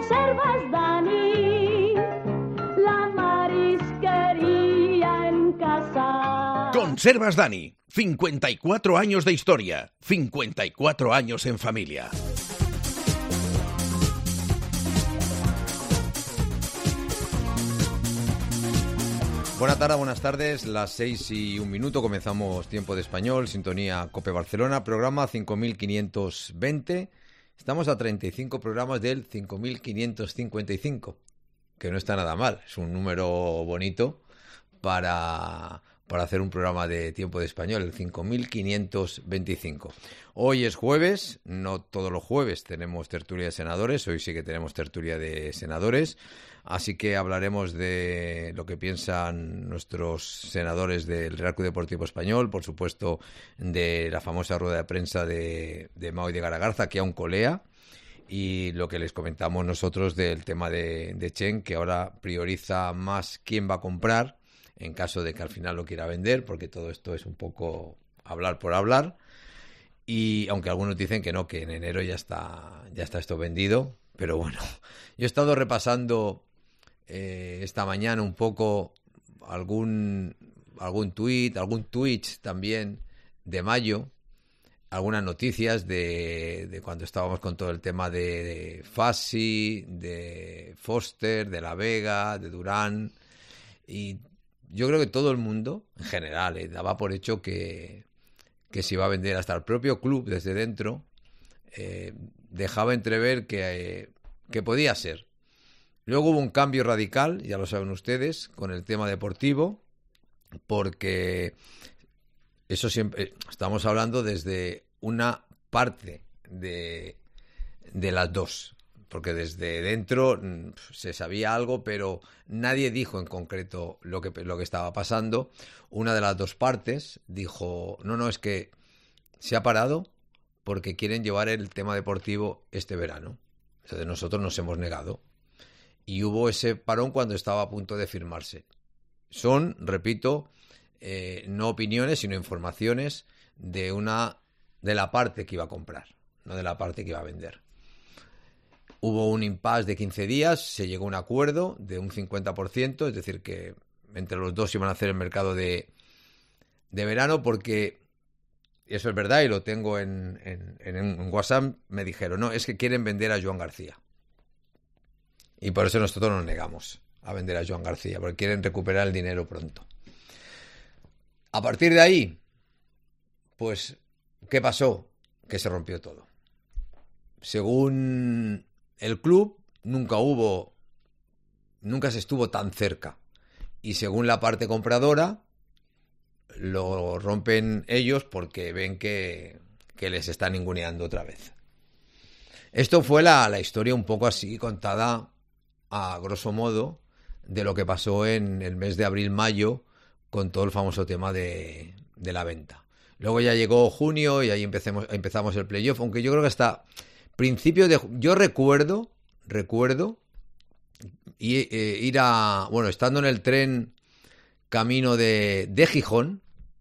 Conservas Dani, la marisquería en casa. Conservas Dani, 54 años de historia, 54 años en familia. Buenas tardes, buenas tardes, las 6:01, comenzamos Tiempo de Español, sintonía COPE Barcelona, programa 5520, estamos a 35 programas del 5555, que no está nada mal, es un número bonito para hacer un programa de Tiempo de Español, el 5525. Hoy es jueves, no todos los jueves tenemos tertulia de senadores, hoy sí que tenemos tertulia de senadores. Así que hablaremos de lo que piensan nuestros senadores del Real Club Deportivo Español, por supuesto de la famosa rueda de prensa de Mao y de Garagarza, que aún colea, y lo que les comentamos nosotros del tema de Chen, que ahora prioriza más quién va a comprar, en caso de que al final lo quiera vender, porque todo esto es un poco hablar por hablar, y aunque algunos dicen que no, que en enero ya está esto vendido, pero bueno, yo he estado repasando esta mañana un poco algún tuit, algún tweet también de mayo, algunas noticias de cuando estábamos con todo el tema de Fassi, de Foster, de La Vega, de Durán, y yo creo que todo el mundo, en general, daba por hecho que se iba a vender, hasta el propio club desde dentro, dejaba entrever que podía ser. Luego hubo un cambio radical, ya lo saben ustedes, con el tema deportivo, porque eso siempre estamos hablando desde una parte de las dos, porque desde dentro se sabía algo, pero nadie dijo en concreto lo que estaba pasando. Una de las dos partes dijo, no, es que se ha parado porque quieren llevar el tema deportivo este verano. Entonces nosotros nos hemos negado. Y hubo ese parón cuando estaba a punto de firmarse. Son, repito, no opiniones, sino informaciones de la parte que iba a comprar, no de la parte que iba a vender. Hubo un impasse de 15 días, se llegó a un acuerdo de un 50%, es decir, que entre los dos iban a hacer el mercado de verano, porque eso es verdad y lo tengo en WhatsApp, me dijeron, no, es que quieren vender a Joan García. Y por eso nosotros nos negamos a vender a Joan García, porque quieren recuperar el dinero pronto. A partir de ahí, pues, ¿qué pasó? Que se rompió todo. Según el club, nunca se estuvo tan cerca. Y según la parte compradora, lo rompen ellos porque ven que les están ninguneando otra vez. Esto fue la historia un poco así contada a grosso modo de lo que pasó en el mes de abril-mayo con todo el famoso tema de la venta. Luego ya llegó junio y ahí empezamos el playoff, aunque yo creo que hasta principios de... Yo recuerdo ir estando en el tren camino de Gijón,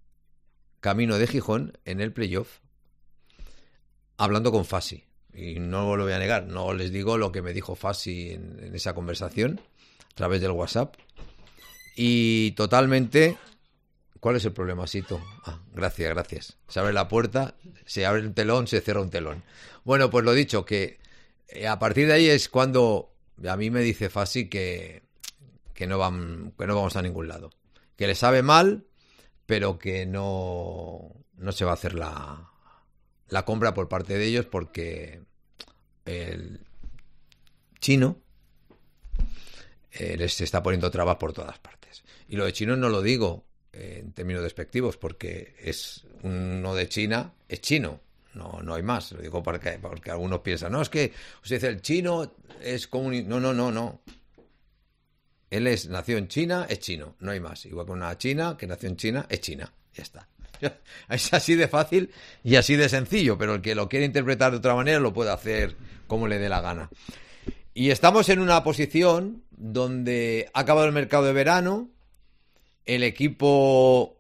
en el playoff, hablando con Fassi. Y no lo voy a negar, no les digo lo que me dijo Fassi en esa conversación a través del WhatsApp. Y totalmente... ¿Cuál es el problema, Sito? Gracias. Se abre la puerta, se abre un telón, se cierra un telón. Bueno, pues lo dicho, que a partir de ahí es cuando a mí me dice Fassi que no vamos a ningún lado. Que le sabe mal, pero que no se va a hacer la compra por parte de ellos porque el chino les está poniendo trabas por todas partes. Y lo de chino no lo digo en términos despectivos, porque es uno de China, es chino, no hay más. Lo digo porque algunos piensan, no, es que usted dice el chino es comunista. No. Él nació en China, es chino, no hay más. Igual que una china que nació en China, es china, ya está. Es así de fácil y así de sencillo, pero el que lo quiere interpretar de otra manera lo puede hacer como le dé la gana. Y estamos en una posición donde ha acabado el mercado de verano, el equipo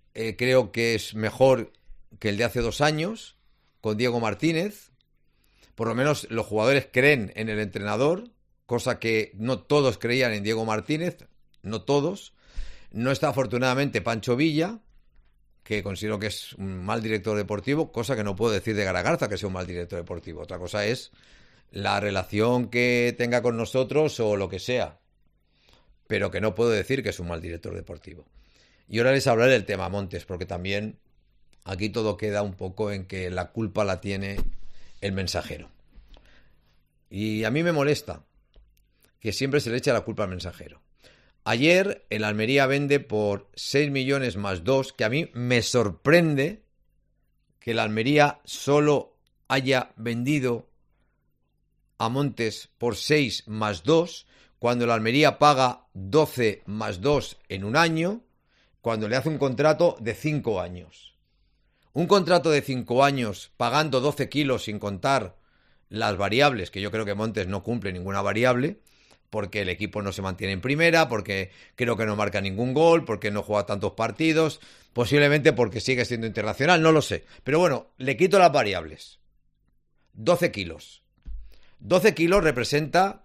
creo que es mejor que el de hace 2 años, con Diego Martínez, Por lo menos los jugadores creen en el entrenador, cosa que no todos creían en Diego Martínez, no todos. No está afortunadamente Pancho Villa, que considero que es un mal director deportivo, cosa que no puedo decir de Garagarza que sea un mal director deportivo. Otra cosa es la relación que tenga con nosotros o lo que sea, pero que no puedo decir que es un mal director deportivo. Y ahora les hablaré del tema Montes, porque también aquí todo queda un poco en que la culpa la tiene el Mensajero. Y a mí me molesta que siempre se le eche la culpa al Mensajero. Ayer el Almería vende por 6 millones más 2, que a mí me sorprende que el Almería solo haya vendido a Montes por 6 más 2, cuando el Almería paga 12 más 2 en un año, cuando le hace un contrato de 5 años. Un contrato de 5 años pagando 12 kilos sin contar las variables, que yo creo que Montes no cumple ninguna variable, porque el equipo no se mantiene en primera, porque creo que no marca ningún gol, porque no juega tantos partidos, posiblemente porque sigue siendo internacional, no lo sé. Pero bueno, le quito las variables. 12 kilos. 12 kilos representa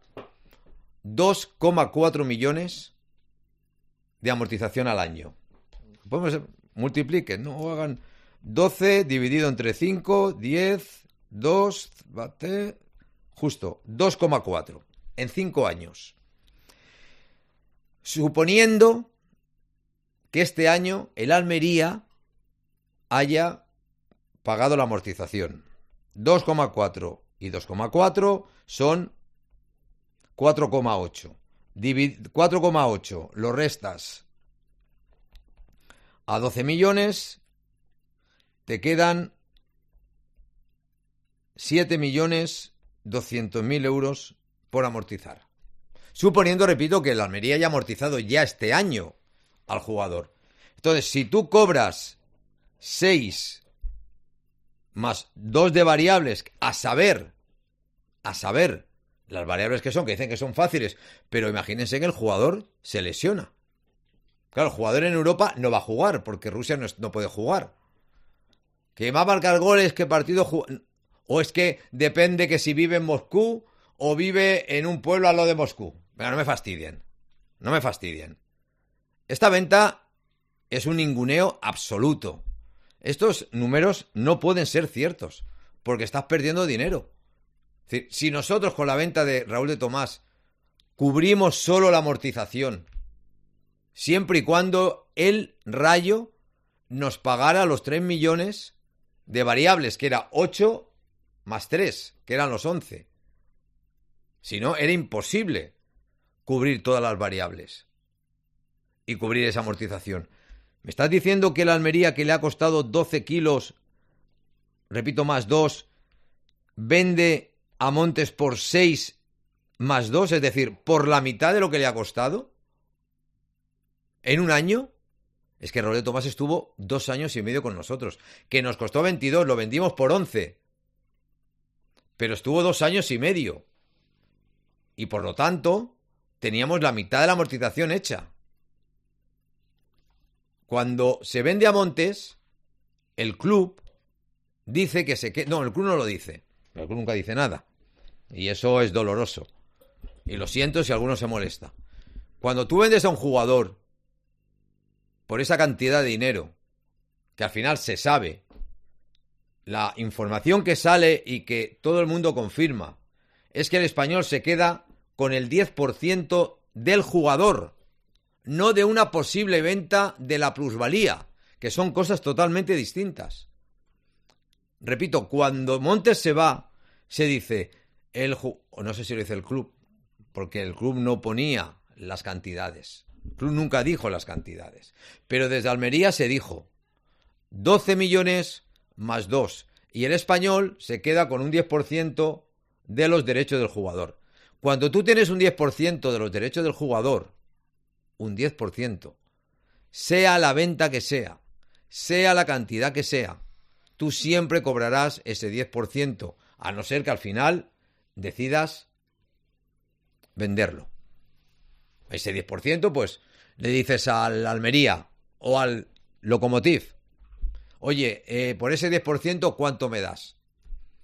2,4 millones de amortización al año. Podemos multipliquen, ¿no? Hagan 12 dividido entre 5, 10, 2, bate, justo, 2,4 en 5 años. Suponiendo que este año el Almería haya pagado la amortización. 2,4 y 2,4 son 4,8. 4,8 lo restas a 12 millones, te quedan 7.200.000 euros por amortizar. Suponiendo, repito, que el Almería haya amortizado ya este año al jugador. Entonces, si tú cobras 6 más 2 de variables, a saber las variables que dicen que son fáciles, pero imagínense que el jugador se lesiona. Claro, el jugador en Europa no va a jugar, porque Rusia no puede jugar. ¿Que va a marcar goles? ¿Qué partido o es que depende que si vive en Moscú o vive en un pueblo al lado de Moscú? Pero no me fastidien. Esta venta es un ninguneo absoluto. Estos números no pueden ser ciertos, porque estás perdiendo dinero. Es decir, si nosotros con la venta de Raúl de Tomás cubrimos solo la amortización, siempre y cuando el Rayo nos pagara los 3 millones de variables, que era 8 más 3, que eran los 11. Si no, era imposible cubrir todas las variables y cubrir esa amortización. ¿Me estás diciendo que el Almería, que le ha costado 12 kilos, repito, más 2, vende a Montes por 6 más 2, es decir, por la mitad de lo que le ha costado? ¿En un año? Es que Raúl de Tomás estuvo 2 años y medio con nosotros, que nos costó 22, lo vendimos por 11, pero estuvo 2 años y medio. Y por lo tanto, teníamos la mitad de la amortización hecha. Cuando se vende a Montes, el club dice que se queda... No, el club no lo dice. El club nunca dice nada. Y eso es doloroso. Y lo siento si alguno se molesta. Cuando tú vendes a un jugador por esa cantidad de dinero, que al final se sabe, la información que sale y que todo el mundo confirma, es que el Español se queda con el 10% del jugador, no de una posible venta de la plusvalía, que son cosas totalmente distintas. Repito, cuando Montes se va, se dice, o no sé si lo dice el club, porque el club no ponía las cantidades. El club nunca dijo las cantidades. Pero desde Almería se dijo 12 millones más 2. Y el Español se queda con un 10% de los derechos del jugador. Cuando tú tienes un 10% de los derechos del jugador, un 10%, sea la venta que sea la cantidad que sea, tú siempre cobrarás ese 10%, a no ser que al final decidas venderlo. Ese 10%, pues, le dices al Almería o al Lokomotiv, oye, por ese 10%, ¿cuánto me das?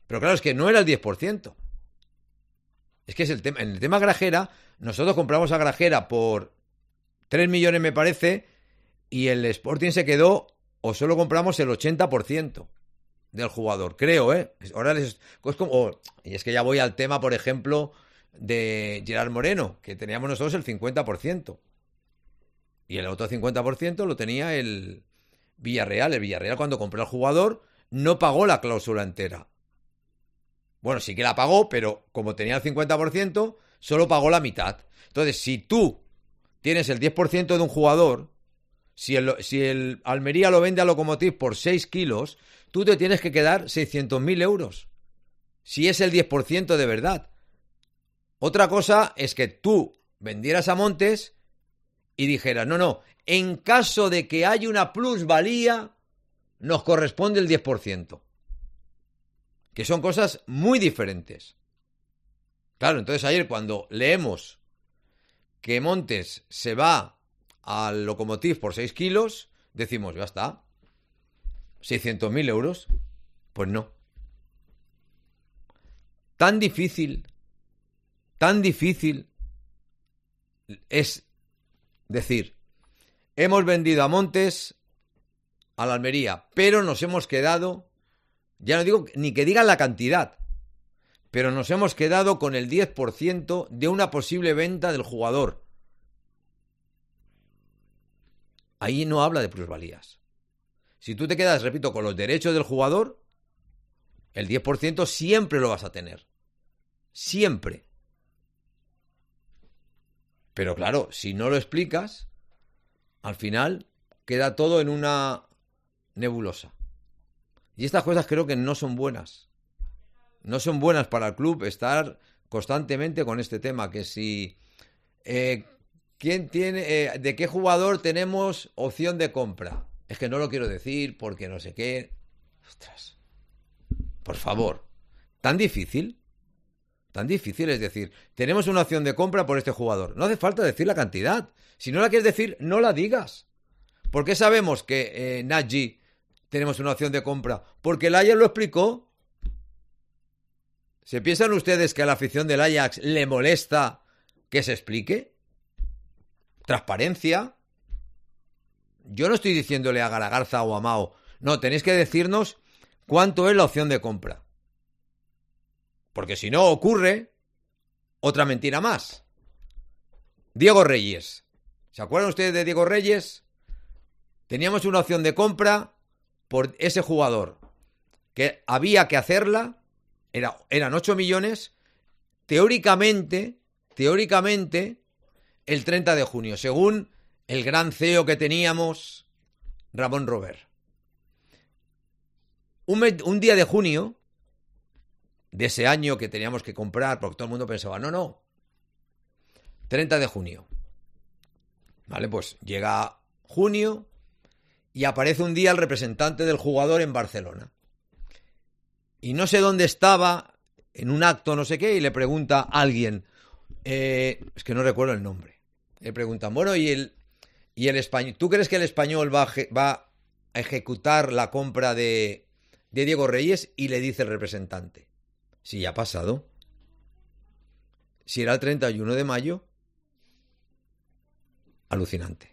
Pero claro, es que no era el 10%. Es que es el tema. En el tema Grajera, nosotros compramos a Grajera por 3 millones, me parece, y el Sporting se quedó, o solo compramos el 80% del jugador, creo, ¿eh? Ahora es como, y es que ya voy al tema, por ejemplo, de Gerard Moreno, que teníamos nosotros el 50%. Y el otro 50% lo tenía el Villarreal. El Villarreal, cuando compró al jugador, no pagó la cláusula entera. Bueno, sí que la pagó, pero como tenía el 50%, solo pagó la mitad. Entonces, si tú tienes el 10% de un jugador, si el Almería lo vende a Lokomotiv por 6 kilos, tú te tienes que quedar 600.000 euros. Si es el 10% de verdad. Otra cosa es que tú vendieras a Montes y dijeras, no, en caso de que haya una plusvalía, nos corresponde el 10%. Que son cosas muy diferentes. Claro, entonces ayer cuando leemos que Montes se va al Lokomotiv por 6 kilos, decimos, ya está, 600.000 euros. Pues no. Tan difícil es decir, hemos vendido a Montes a la Almería, pero nos hemos quedado, ya no digo ni que digan la cantidad, pero nos hemos quedado con el 10% de una posible venta del jugador. Ahí no habla de plusvalías. Si tú te quedas, repito, con los derechos del jugador, el 10% siempre lo vas a tener. Siempre. Pero claro, si no lo explicas, al final queda todo en una nebulosa. Y estas cosas creo que no son buenas. No son buenas para el club estar constantemente con este tema. Que si... ¿quién tiene, ¿de qué jugador tenemos opción de compra? Es que no lo quiero decir porque no sé qué. Ostras. Por favor. ¿Tan difícil? Tan difícil es decir, tenemos una opción de compra por este jugador. No hace falta decir la cantidad. Si no la quieres decir, no la digas. ¿Por qué sabemos que Nagy tenemos una opción de compra? Porque el Ajax lo explicó. ¿Se piensan ustedes que a la afición del Ajax le molesta que se explique? Transparencia. Yo no estoy diciéndole a Garagarza o a Mao. No, tenéis que decirnos cuánto es la opción de compra. Porque si no ocurre otra mentira más. Diego Reyes. ¿Se acuerdan ustedes de Diego Reyes? Teníamos una opción de compra por ese jugador. Que había que hacerla. Eran 8 millones. Teóricamente, el 30 de junio. Según el gran CEO que teníamos, Ramón Robert. Un día de junio de ese año que teníamos que comprar, porque todo el mundo pensaba, no, 30 de junio. Vale, pues llega junio y aparece un día el representante del jugador en Barcelona. Y no sé dónde estaba, en un acto no sé qué, y le pregunta a alguien, es que no recuerdo el nombre, le preguntan, bueno, ¿y el español? ¿Tú crees que el español va a ejecutar la compra de Diego Reyes? Y le dice el representante, si ya ha pasado, si era el 31 de mayo, alucinante.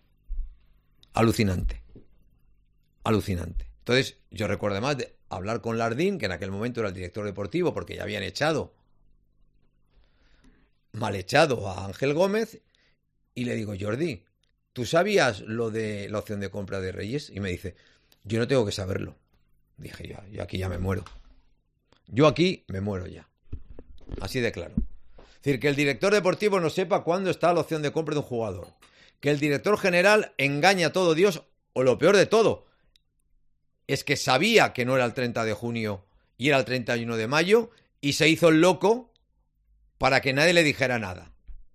Entonces, yo recuerdo además de hablar con Lardín, que en aquel momento era el director deportivo, porque ya habían mal echado a Ángel Gómez, y le digo, Jordi, ¿tú sabías lo de la opción de compra de Reyes? Y me dice, yo no tengo que saberlo. Dije, yo aquí ya me muero. Yo aquí me muero ya. Así de claro. Es decir, que el director deportivo no sepa cuándo está la opción de compra de un jugador. Que el director general engaña a todo Dios, o lo peor de todo, es que sabía que no era el 30 de junio y era el 31 de mayo y se hizo el loco para que nadie le dijera nada.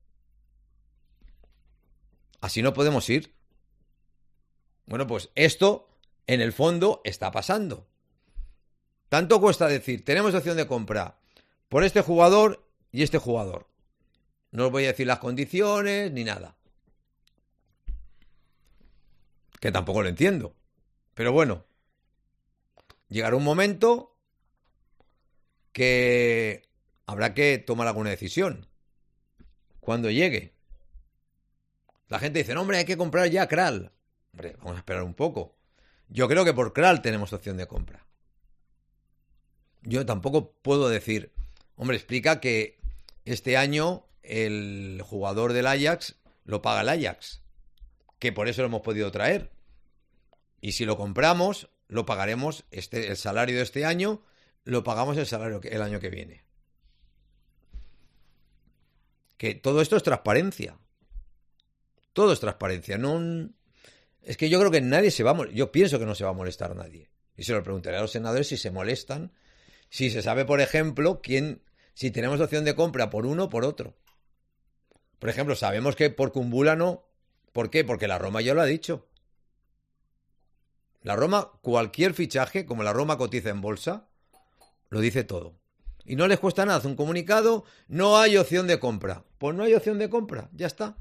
Así no podemos ir. Bueno, pues esto, en el fondo, está pasando. Tanto cuesta decir, tenemos opción de compra por este jugador y este jugador. No os voy a decir las condiciones ni nada. Que tampoco lo entiendo. Pero bueno, llegará un momento que habrá que tomar alguna decisión cuando llegue. La gente dice, no, hombre, hay que comprar ya Kral. Hombre, vamos a esperar un poco. Yo creo que por Kral tenemos opción de compra. Yo tampoco puedo decir, hombre, explica que este año el jugador del Ajax lo paga el Ajax, que por eso lo hemos podido traer. Y si lo compramos, lo pagaremos el salario de este año, lo pagamos el año que viene. Que todo esto es transparencia. Todo es transparencia. No, es que yo creo que nadie se va a molestar. Yo pienso que no se va a molestar nadie. Y se lo preguntaré a los senadores si se molestan. Si se sabe, por ejemplo, si tenemos opción de compra por uno o por otro. Por ejemplo, sabemos que por Kumbula no. ¿Por qué? Porque la Roma ya lo ha dicho. La Roma, cualquier fichaje, como la Roma cotiza en bolsa, lo dice todo. Y no les cuesta nada, hace un comunicado, no hay opción de compra. Pues no hay opción de compra, ya está.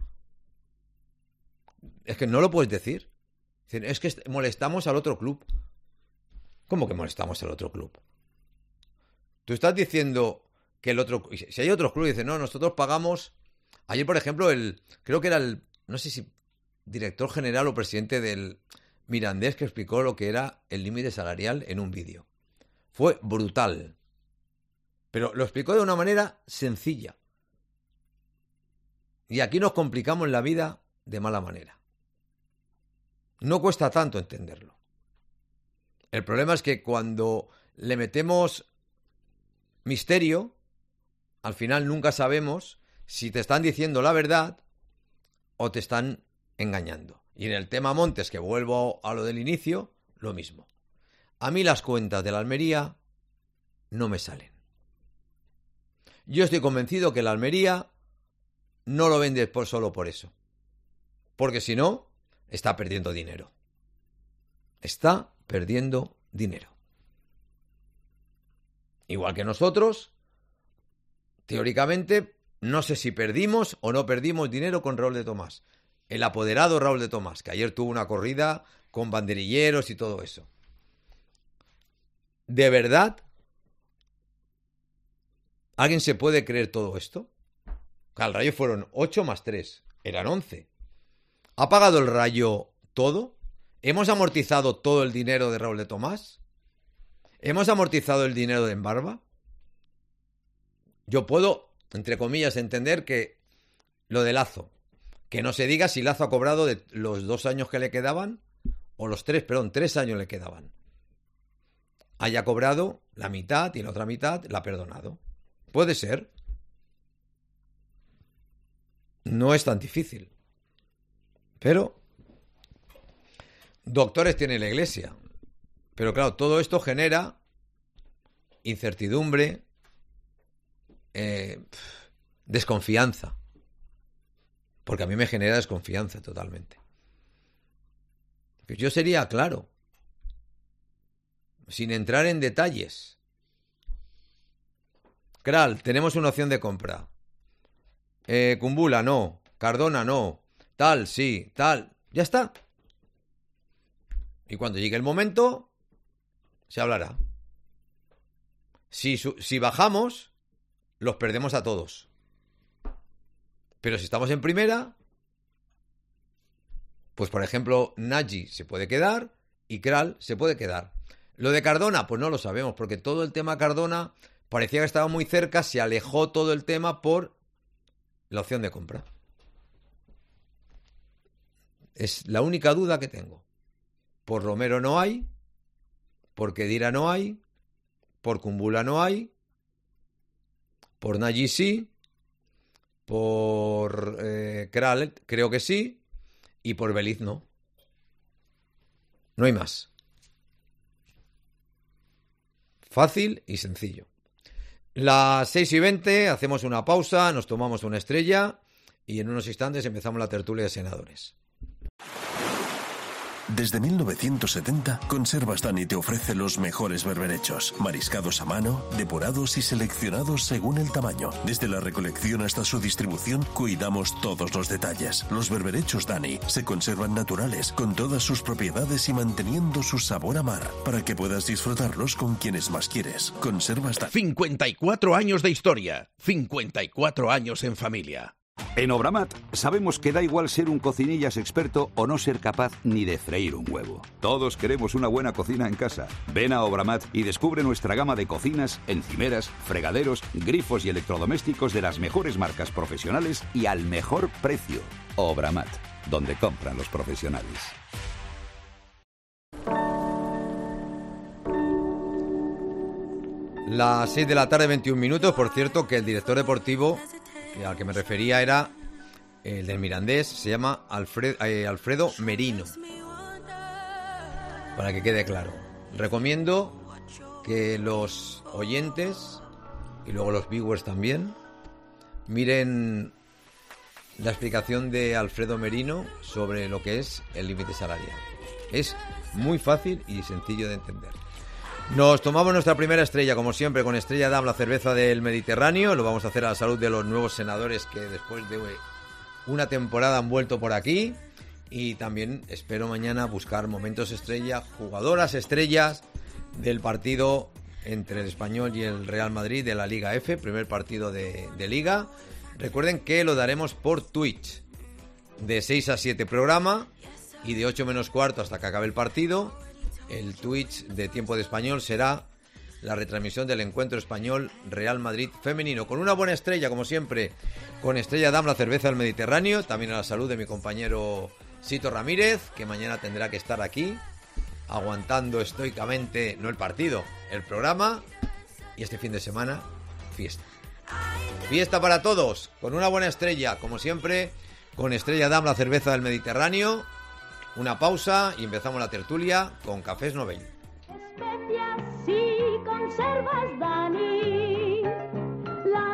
Es que no lo puedes decir. Es que molestamos al otro club. ¿Cómo que molestamos al otro club? Tú estás diciendo que el otro... Si hay otros clubes, dicen, no, nosotros pagamos... Ayer, por ejemplo, creo que era no sé si director general o presidente del Mirandés, que explicó lo que era el límite salarial en un vídeo. Fue brutal. Pero lo explicó de una manera sencilla. Y aquí nos complicamos la vida de mala manera. No cuesta tanto entenderlo. El problema es que cuando le metemos misterio, al final nunca sabemos si te están diciendo la verdad o te están engañando. Y en el tema Montes, que vuelvo a lo del inicio, lo mismo. A mí las cuentas de la Almería no me salen. Yo estoy convencido que la Almería no lo vende solo por eso. Porque si no, está perdiendo dinero. Está perdiendo dinero. Igual que nosotros, teóricamente, no sé si perdimos o no perdimos dinero con Raúl de Tomás. El apoderado Raúl de Tomás, que ayer tuvo una corrida con banderilleros y todo eso. ¿De verdad alguien se puede creer todo esto? Al Rayo fueron 8 más 3, eran 11. ¿Ha pagado el Rayo todo? ¿Hemos amortizado todo el dinero de Raúl de Tomás? ¿Hemos amortizado el dinero de Embarba? Yo puedo, entre comillas, entender que lo de Lazo, que no se diga si Lazo ha cobrado de los 2 años que le quedaban, o los 3 años le quedaban. Haya cobrado la mitad y la otra mitad la ha perdonado. Puede ser. No es tan difícil. Pero doctores tiene la Iglesia. Pero claro, todo esto genera incertidumbre, desconfianza. Porque a mí me genera desconfianza totalmente. Pues yo sería claro, sin entrar en detalles. Kral, tenemos una opción de compra. Kumbula, no. Cardona, no. Tal, sí, tal. Ya está. Y cuando llegue el momento, se hablará. Si bajamos, los perdemos a todos. Pero si estamos en primera, pues por ejemplo, Nagy se puede quedar y Kral se puede quedar. Lo de Cardona, pues no lo sabemos, porque todo el tema Cardona parecía que estaba muy cerca, se alejó todo el tema por la opción de compra. Es la única duda que tengo. Por Romero no hay, por Khedira no hay, por Kumbula no hay, por Nagy sí, por Kral creo que sí, y por Beliz no. No hay más. Fácil y sencillo. Las 6:20, hacemos una pausa, nos tomamos una estrella y en unos instantes empezamos la tertulia de senadores. Desde 1970, Conservas Dani te ofrece los mejores berberechos, mariscados a mano, depurados y seleccionados según el tamaño. Desde la recolección hasta su distribución, cuidamos todos los detalles. Los berberechos Dani se conservan naturales, con todas sus propiedades y manteniendo su sabor a mar, para que puedas disfrutarlos con quienes más quieres. Conservas Dani. 54 años de historia, 54 años en familia. En Obramat sabemos que da igual ser un cocinillas experto o no ser capaz ni de freír un huevo. Todos queremos una buena cocina en casa. Ven a Obramat y descubre nuestra gama de cocinas, encimeras, fregaderos, grifos y electrodomésticos de las mejores marcas profesionales y al mejor precio. Obramat, donde compran los profesionales. Las 6 de la tarde, 21 minutos. Por cierto, que el director deportivo al que me refería era el del Mirandés, se llama Alfredo Merino, para que quede claro. Recomiendo que los oyentes y luego los viewers también miren la explicación de Alfredo Merino sobre lo que es el límite salarial. Es muy fácil y sencillo de entender. Nos tomamos nuestra primera estrella, como siempre, con Estrella Damm, la cerveza del Mediterráneo. Lo vamos a hacer a la salud de los nuevos senadores que después de una temporada han vuelto por aquí. Y también espero mañana buscar momentos estrella, jugadoras estrellas del partido entre el Español y el Real Madrid de la Liga F, primer partido de Liga. Recuerden que lo daremos por Twitch, de 6 a 7 programa y de 8 menos cuarto hasta que acabe el partido. El Twitch de Tiempo de Español será la retransmisión del encuentro español Real Madrid femenino, con una buena estrella, como siempre, con Estrella Damm, la cerveza del Mediterráneo. También a la salud de mi compañero Sito Ramírez, que mañana tendrá que estar aquí, aguantando estoicamente, no el partido, el programa. Y este fin de semana, fiesta. Fiesta para todos, con una buena estrella, como siempre, con Estrella Damm, la cerveza del Mediterráneo. Una pausa y empezamos la tertulia con Cafés Novell. Especias y conservas Dani, la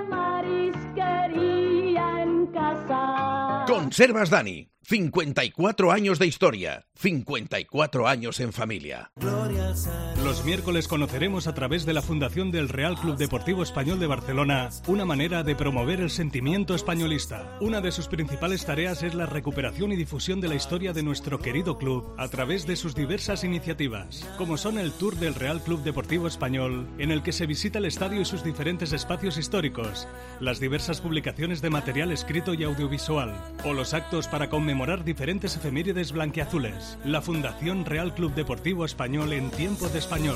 marisquería en casa. Conservas Dani, 54 años de historia, 54 años en familia. Los miércoles conoceremos a través de la Fundación del Real Club Deportivo Español de Barcelona una manera de promover el sentimiento españolista. Una de sus principales tareas es la recuperación y difusión de la historia de nuestro querido club a través de sus diversas iniciativas, como son el Tour del Real Club Deportivo Español, en el que se visita el estadio y sus diferentes espacios históricos, las diversas publicaciones de material escrito y audiovisual, o los actos para conmemorar diferentes efemérides blanquiazules. La Fundación Real Club Deportivo Español en Tiempo de Español.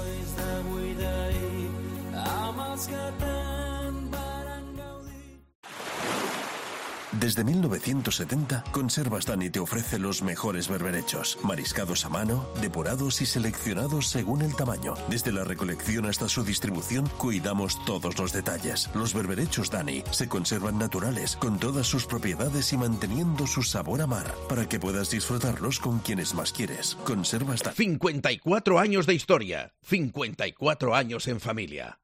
Desde 1970, Conservas Dani te ofrece los mejores berberechos, mariscados a mano, depurados y seleccionados según el tamaño. Desde la recolección hasta su distribución, cuidamos todos los detalles. Los berberechos Dani se conservan naturales, con todas sus propiedades y manteniendo su sabor a mar, para que puedas disfrutarlos con quienes más quieres. Conservas Dani. 54 años de historia, 54 años en familia.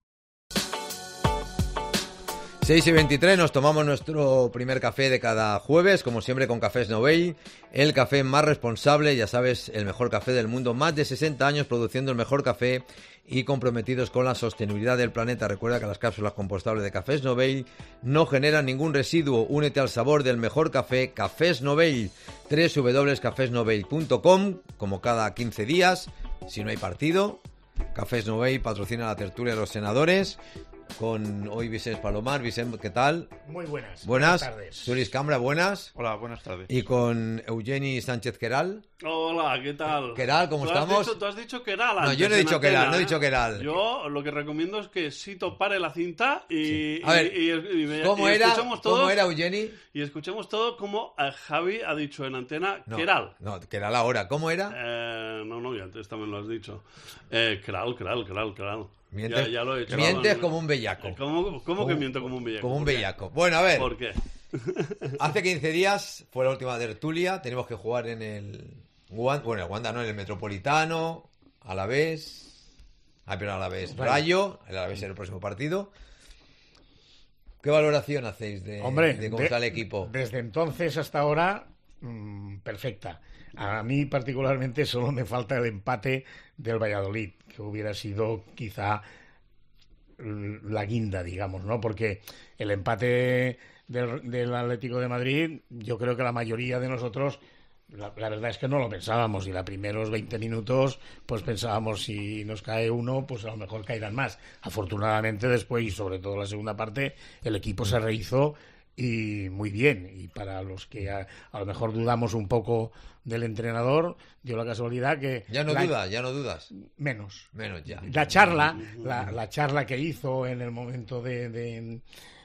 6 y 23, nos tomamos nuestro primer café de cada jueves, como siempre con Cafés Novell, el café más responsable, ya sabes, el mejor café del mundo, más de 60 años produciendo el mejor café y comprometidos con la sostenibilidad del planeta. Recuerda que las cápsulas compostables de Cafés Novell no generan ningún residuo. Únete al sabor del mejor café, Cafés Novell, www.cafesnovell.com, como cada 15 días, si no hay partido. Cafés Novell patrocina la tertulia de los senadores, con hoy Vicente Palomar. Vicente, ¿qué tal? Muy buenas. Buenas tardes. Sulis Cambra, buenas. Hola, buenas tardes. Y con Eugeni Sánchez Queral. Hola, ¿qué tal? Queral, ¿cómo estamos? Tú has dicho Queral No, antes, yo no he dicho en antena, Queral, no he dicho Queral. Yo lo que recomiendo es que Sito pare la cinta y... Sí. A ver, ¿cómo era Eugeni? Y escuchemos todo como Javi ha dicho en antena, No, Queral. No, Queral ahora, ¿cómo era? No, ya antes también lo has dicho. Queral. Mientes, ya lo he hecho. mientes como un bellaco. ¿Cómo que miento como un bellaco? Como un ¿Por qué? bellaco. Bueno, a ver. ¿Por qué? Hace 15 días fue la última tertulia. Tenemos que jugar en el Wanda no, en el Metropolitano, Alavés. Pero Alavés Rayo. El Alavés en el próximo partido. ¿Qué valoración hacéis de cómo está el equipo? Desde entonces hasta ahora, perfecta. A mí particularmente solo me falta el empate del Valladolid, que hubiera sido quizá la guinda, digamos, ¿no? Porque el empate del Atlético de Madrid, yo creo que la mayoría de nosotros, la verdad es que no lo pensábamos, y los primeros 20 minutos pues pensábamos, si nos cae uno, pues a lo mejor caerán más. Afortunadamente después, y sobre todo la segunda parte, el equipo se rehizo y muy bien, y para los que a lo mejor dudamos un poco del entrenador, dio la casualidad que... Ya no dudas. Menos Ya. La charla que hizo en el momento de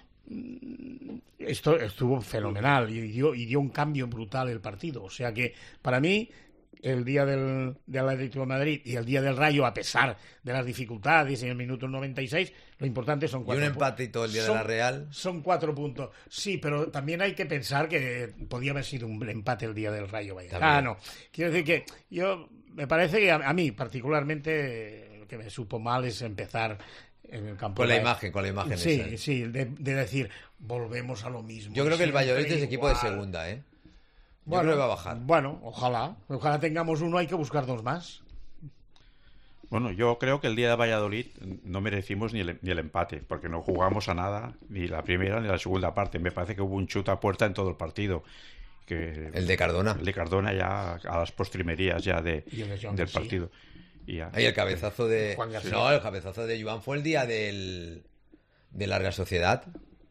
esto estuvo fenomenal y dio un cambio brutal el partido. O sea que para mí el día del Atlético de Madrid y el día del Rayo, a pesar de las dificultades en el minuto 96, lo importante son 4 puntos. Y un empatito el día de la Real. Son 4 puntos. Sí, pero también hay que pensar que podía haber sido un empate el día del Rayo Vallecano. Quiero decir que me parece que a mí particularmente lo que me supo mal es empezar en el campo. Con la imagen sí, esa. Sí, de decir, volvemos a lo mismo. Yo creo que el Valladolid es equipo de segunda, ¿eh? Yo creo que va a bajar. Bueno, ojalá tengamos uno, hay que buscar 2 más. Bueno, yo creo que el día de Valladolid no merecimos ni el empate, porque no jugamos a nada, ni la primera ni la segunda parte. Me parece que hubo un chute a puerta en todo el partido. El de Cardona. El de Cardona ya a las postrimerías ya del partido. Y el cabezazo de... el cabezazo de Joan fue el día de la Real Sociedad.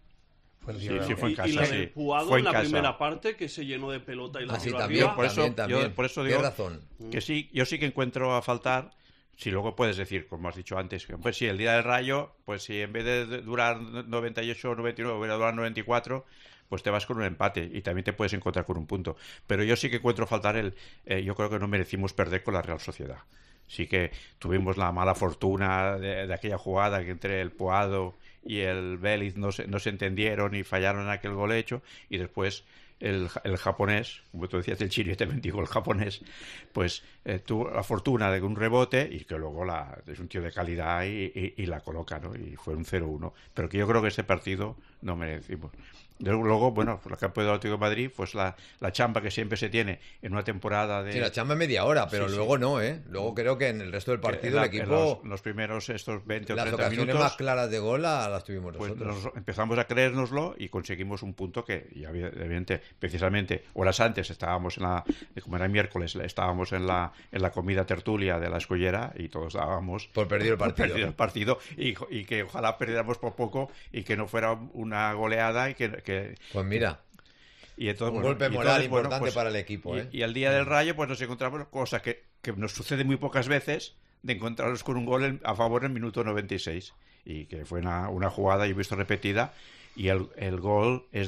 Sí, fue en casa. Y la del Puado en la primera parte, que se llenó de pelota y la tiró arriba. Por eso digo razón. Que sí, yo sí que encuentro a faltar. Si luego puedes decir, como has dicho antes, que pues si el día del Rayo, pues si en vez de durar 98 o 99 hubiera durado 94, pues te vas con un empate y también te puedes encontrar con un punto. Pero yo sí que encuentro a faltar yo creo que no merecimos perder con la Real Sociedad. Sí que tuvimos la mala fortuna de aquella jugada que entre el Puado y el Vélez no se entendieron y fallaron en aquel gol hecho, y después el japonés, como tú decías el chino, y también digo el japonés, pues tuvo la fortuna de un rebote y que luego es un tío de calidad y la coloca, ¿no? Y fue un 0-1, pero que yo creo que ese partido no merecimos. Luego, bueno, por el campo del Atlético de Madrid, pues la chamba que siempre se tiene en una temporada de... Sí, la chamba es media hora, pero luego no, ¿eh? Luego creo que en el resto del partido el equipo... En los primeros estos 20 o 30 minutos... Las ocasiones más claras de gol las tuvimos nosotros. Pues empezamos a creérnoslo y conseguimos un punto que, evidentemente, precisamente, horas antes estábamos como era miércoles, estábamos en la comida tertulia de la Escollera y todos dábamos... Por perdido el partido. Y que ojalá perdiéramos por poco y que no fuera una goleada y que pues mira, y entonces, un golpe moral importante para el equipo. Y al día del Rayo pues nos encontramos cosas que nos sucede muy pocas veces, de encontrarnos con un gol a favor en el minuto 96, y que fue una jugada, yo he visto repetida, y el gol es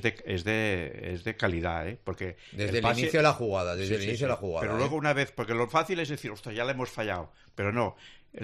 de calidad, porque desde el inicio de la jugada, pero luego una vez, porque lo fácil es decir, ostras, ya le hemos fallado, pero no,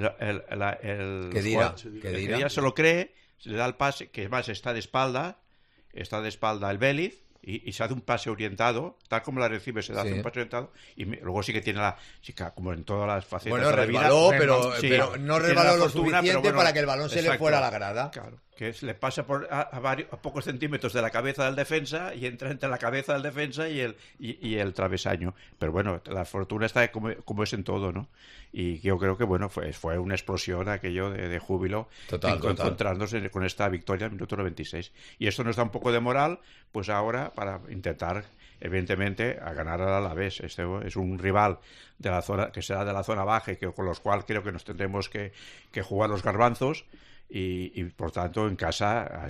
¿Qué dirá? Se lo cree, se le da el pase, que además está de espalda el Vélez, y se hace un pase orientado, tal como la recibe, se hace un pase orientado, y luego sí que tiene como en todas las facetas de la vida. Bueno, resbaló, pero no resbaló lo suficiente para que el balón se le fuera a la grada. Claro, que le pasa a pocos centímetros de la cabeza del defensa y entra entre la cabeza del defensa y el travesaño. Pero bueno, la fortuna está como es en todo, ¿no? Y yo creo que bueno, fue una explosión aquello de júbilo, encontrándose con esta victoria en el minuto 96. Y esto nos da un poco de moral, pues ahora, para intentar, evidentemente, a ganar al Alavés. Este es un rival de la zona, que será de la zona baja, y con los cuales creo que nos tendremos que jugar los garbanzos, y por tanto en casa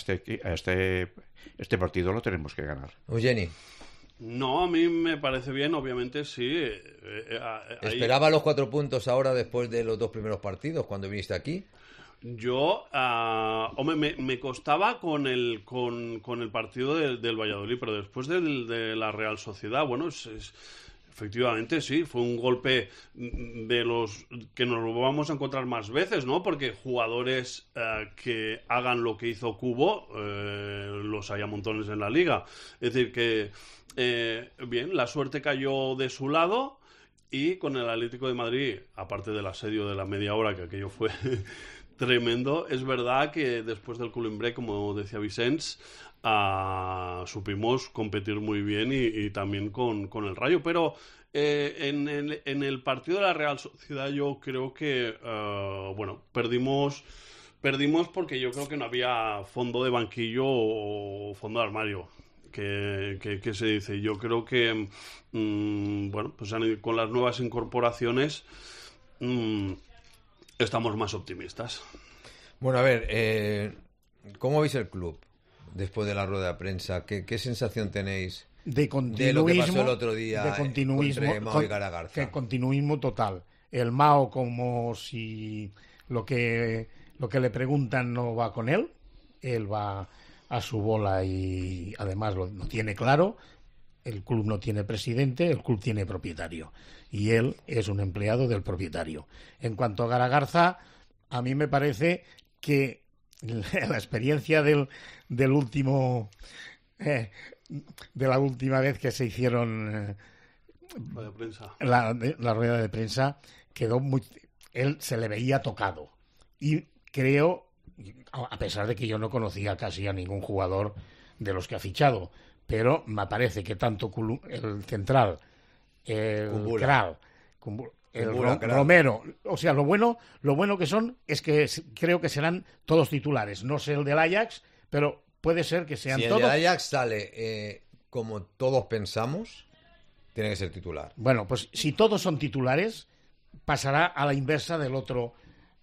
este partido lo tenemos que ganar. Eugeni. No, a mí me parece bien, obviamente sí. ¿Esperaba los 4 puntos ahora después de los 2 primeros partidos cuando viniste aquí? Yo, hombre, me costaba con el partido del Valladolid, pero después de la Real Sociedad, bueno, efectivamente sí, fue un golpe de los que nos lo vamos a encontrar más veces, ¿no? Porque jugadores que hagan lo que hizo Cubo, los hay a montones en la liga. Es decir, que bien, la suerte cayó de su lado, y con el Atlético de Madrid, aparte del asedio de la media hora, que aquello fue tremendo. Es verdad que después del Colimbre, como decía Vicens, supimos competir muy bien y también con el Rayo, pero en el partido de la Real Sociedad yo creo que perdimos porque yo creo que no había fondo de banquillo o fondo de armario, que se dice. Yo creo que pues con las nuevas incorporaciones estamos más optimistas. Bueno, a ver, ¿cómo veis el club después de la rueda de prensa? ¿Qué sensación tenéis de continuismo, de lo que pasó el otro día de continuismo, entre Mao y Garagarza? De continuismo total. El Mao como si lo que le preguntan no va con él va a su bola y además lo tiene claro. El club no tiene presidente, el club tiene propietario y él es un empleado del propietario. En cuanto a Garagarza, a mí me parece que la experiencia del último de la última vez que se hicieron la rueda de prensa quedó muy... Él se le veía tocado y creo, a pesar de que yo no conocía casi a ningún jugador de los que ha fichado, pero me parece que tanto el central, el Kral, Romero, o sea, lo bueno que son es que creo que serán todos titulares. No sé el del Ajax, pero puede ser que sean todos. Si el del Ajax sale como todos pensamos, tiene que ser titular. Bueno, pues si todos son titulares, pasará a la inversa del otro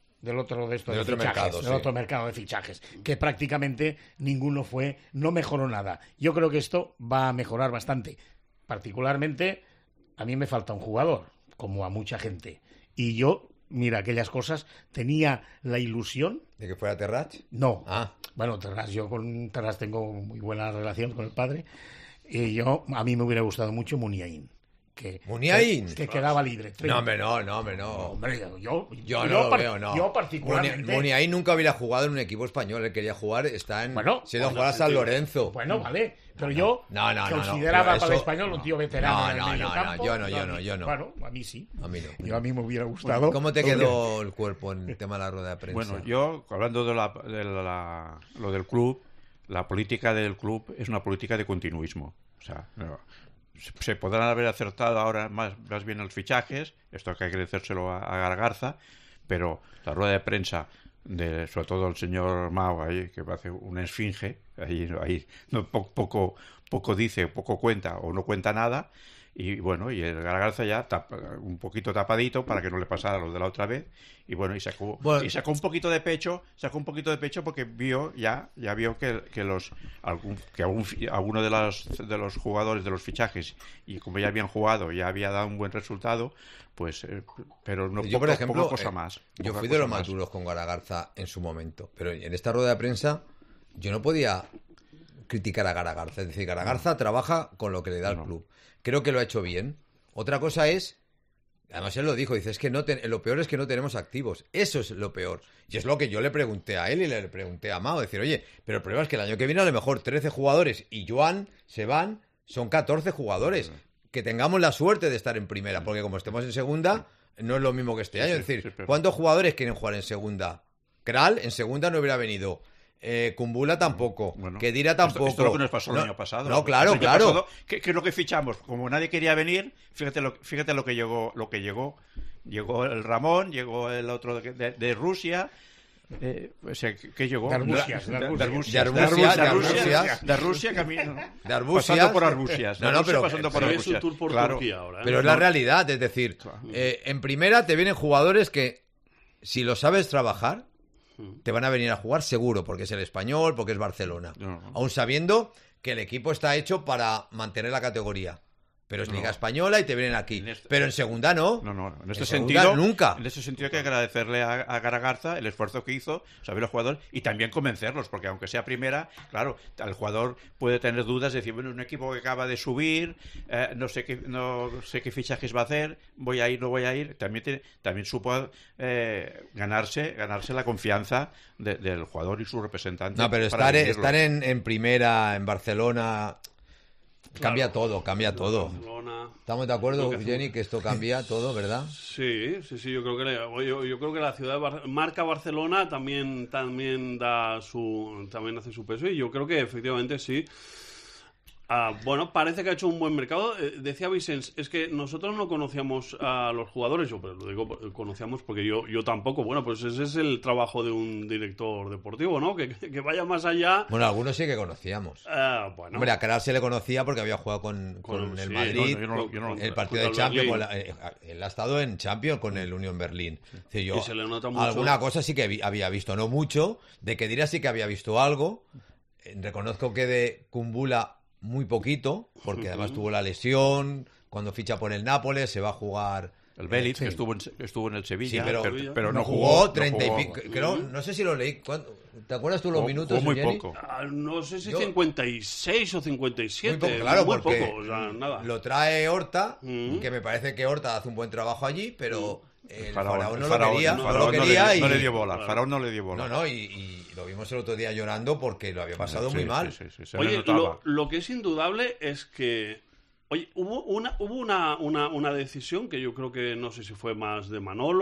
mercado de fichajes, que prácticamente ninguno no mejoró nada. Yo creo que esto va a mejorar bastante. Particularmente, a mí me falta un jugador, como a mucha gente. Y yo, mira, aquellas cosas, tenía la ilusión... ¿De que fuera Terrach? No. Bueno, Terrach, yo con Terrach tengo muy buena relación con el padre. Y a mí me hubiera gustado mucho Muniain. ¿Muniain? Que quedaba libre. No, hombre, no. Hombre, yo no lo veo, no. Yo particularmente... Muniain nunca hubiera jugado en un equipo español. Él quería jugar, siendo jugar a San Lorenzo. Bueno, vale. Pero yo consideraba para el español un tío veterano en el medio campo. Yo no. Bueno, a mí sí. A mí no. A mí me hubiera gustado. ¿Cómo te quedó el cuerpo en el tema de la rueda de prensa? Bueno, yo, hablando de lo del club, la política del club es una política de continuismo. O sea, se podrán haber acertado ahora más bien los fichajes, esto hay que agradecérselo a Garagarza, pero la rueda de prensa sobre todo el señor Mao ahí, que hace una esfinge, ahí no, poco dice, poco cuenta o no cuenta nada, y bueno, y el Garagarza ya un poquito tapadito para que no le pasara lo de la otra vez, y bueno, y sacó un poquito de pecho porque ya vio que alguno de los jugadores de los fichajes, y como ya habían jugado, ya había dado un buen resultado, pues pero no yo, por ejemplo, poca cosa más. Yo fui de los más duros con Garagarza en su momento, pero en esta rueda de prensa yo no podía criticar a Garagarza, es decir, Garagarza trabaja con lo que le da el club. Creo que lo ha hecho bien. Otra cosa es, además él lo dijo, dice, es que lo peor es que no tenemos activos. Eso es lo peor. Y es lo que yo le pregunté a él y le pregunté a Mao. Decir, oye, pero el problema es que el año que viene a lo mejor 13 jugadores y Joan se van, son 14 jugadores. Que tengamos la suerte de estar en primera, porque como estemos en segunda, no es lo mismo que este año. Es decir, ¿cuántos jugadores quieren jugar en segunda? Kral en segunda no hubiera venido. Kumbula tampoco, Kedira tampoco. Esto es lo que nos pasó el año pasado. No, claro. Pasado, ¿qué es lo que fichamos? Como nadie quería venir, fíjate lo que llegó. Llegó el Ramón, llegó el otro de Rusia. ¿Qué llegó? De Rusia, pasando por Arbusias. Pasando por Arbusias. Claro. Pero es la realidad, es decir, en primera te vienen jugadores que, si lo sabes trabajar, te van a venir a jugar seguro, porque es el Español, porque es Barcelona. Aún sabiendo que el equipo está hecho para mantener la categoría. Pero es Liga Española y te vienen aquí. Pero en segunda no. No. En este sentido, nunca. En este sentido hay que agradecerle a Garagarza el esfuerzo que hizo, saber los jugadores y también convencerlos, porque aunque sea primera, claro, el jugador puede tener dudas, decir, bueno, es un equipo que acaba de subir, no sé qué fichajes va a hacer, voy a ir, no voy a ir. También supo ganarse la confianza del jugador y su representante. No, pero estar en primera, en Barcelona... Cambia todo, cambia todo. Barcelona. ¿Estamos de acuerdo, Creo que Jenny, que esto cambia todo, verdad? Sí, yo creo que yo creo que la ciudad de marca Barcelona también hace su peso, y yo creo que efectivamente sí. Bueno, parece que ha hecho un buen mercado. Decía Vicens, es que nosotros no conocíamos a los jugadores, yo pero lo digo, conocíamos porque yo tampoco. Bueno, pues ese es el trabajo de un director deportivo, ¿no? Que vaya más allá. Bueno, algunos sí que conocíamos. Bueno. Hombre, a Caral se le conocía porque había jugado con el Madrid, el partido de Champions. Él ha estado en Champions con el Unión Berlín. Es decir, Y se le nota mucho. Alguna cosa sí que había visto, no mucho. De Khedira sí que había visto algo. Reconozco que de Kumbula muy poquito, porque además tuvo la lesión. Cuando ficha por el Nápoles, se va a jugar. El Belic, que estuvo en el Sevilla, Sí, pero no jugó 30 no y pico. Creo, no sé si lo leí. ¿Te acuerdas tú los minutos? Jugó muy Jenny? poco. No sé si 56 o 57. Muy poco, claro, muy porque poco, o sea, nada. lo trae Horta, que me parece que Horta hace un buen trabajo allí, pero el Faraón no lo quería. No le dio bola. El Faraón no le dio bola. No, y lo vimos el otro día llorando porque lo había pasado muy mal. Sí, Oye, lo que es indudable es que hubo una decisión que yo creo que no sé si fue más de Manolo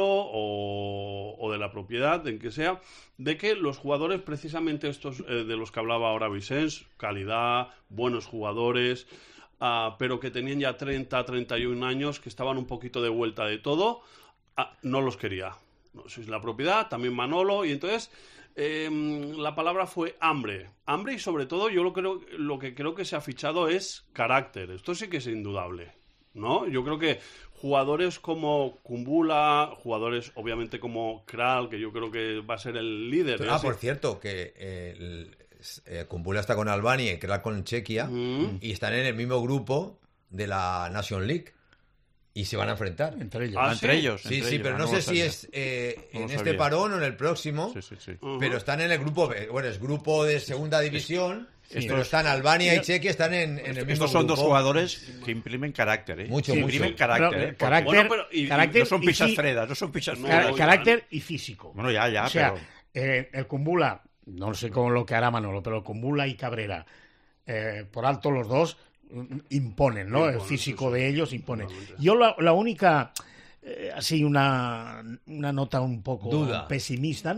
o de la propiedad, en que sea, de que los jugadores, precisamente estos de los que hablaba ahora Vicens, calidad, buenos jugadores, pero que tenían ya 30, 31 años, que estaban un poquito de vuelta de todo, no los quería. No sé si la propiedad, también Manolo, y entonces la palabra fue hambre, y sobre todo lo que creo que se ha fichado es carácter. Esto sí que es indudable, ¿no? Yo creo que jugadores como Kumbula, jugadores obviamente como Kral, que yo creo que va a ser el líder. Por cierto, que Kumbula está con Albania y Kral con Chequia, y están en el mismo grupo de la Nation League. Y se van a enfrentar. Entre ellos. Entre ellos. Sí, pero no sé si es en este parón o en el próximo. Sí. Pero están en el grupo, bueno, es grupo de segunda división, pero están Albania y Chequia, están en el mismo Estos son grupo. dos jugadores que imprimen carácter, ¿eh? Mucho. Imprimen carácter, Carácter, no son pichas fredas, no son pichas fredas. Carácter y físico. Bueno, ya, o sea, pero... el Kumbula, no sé cómo lo que hará Manolo, pero Kumbula y Cabrera, por alto los dos, imponen, ¿no? El físico de ellos impone. Yo la única, así una nota un poco pesimista,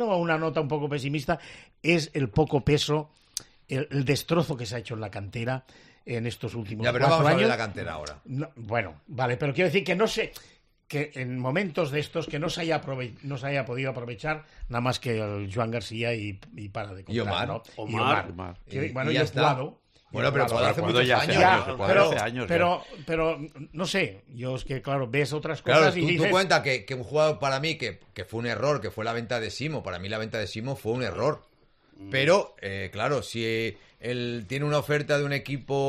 es el poco peso, el destrozo que se ha hecho en la cantera en estos últimos 4 años. Ya, pero vamos a ver la cantera ahora. No, bueno, vale, pero quiero decir que no sé, que en momentos de estos que no se haya podido aprovechar nada más que el Joan García y para de contar, y Omar, ¿no? Omar. Bueno, y yo ya he está. jugado. Bueno, pero hace muchos ya años. Pero no sé, yo es que claro, ves otras Claro, cosas y dices... tú cuenta que un jugador para mí que fue un error, que fue la venta de Simo, para mí la venta de Simo fue un error. Pero, claro, si él tiene una oferta de un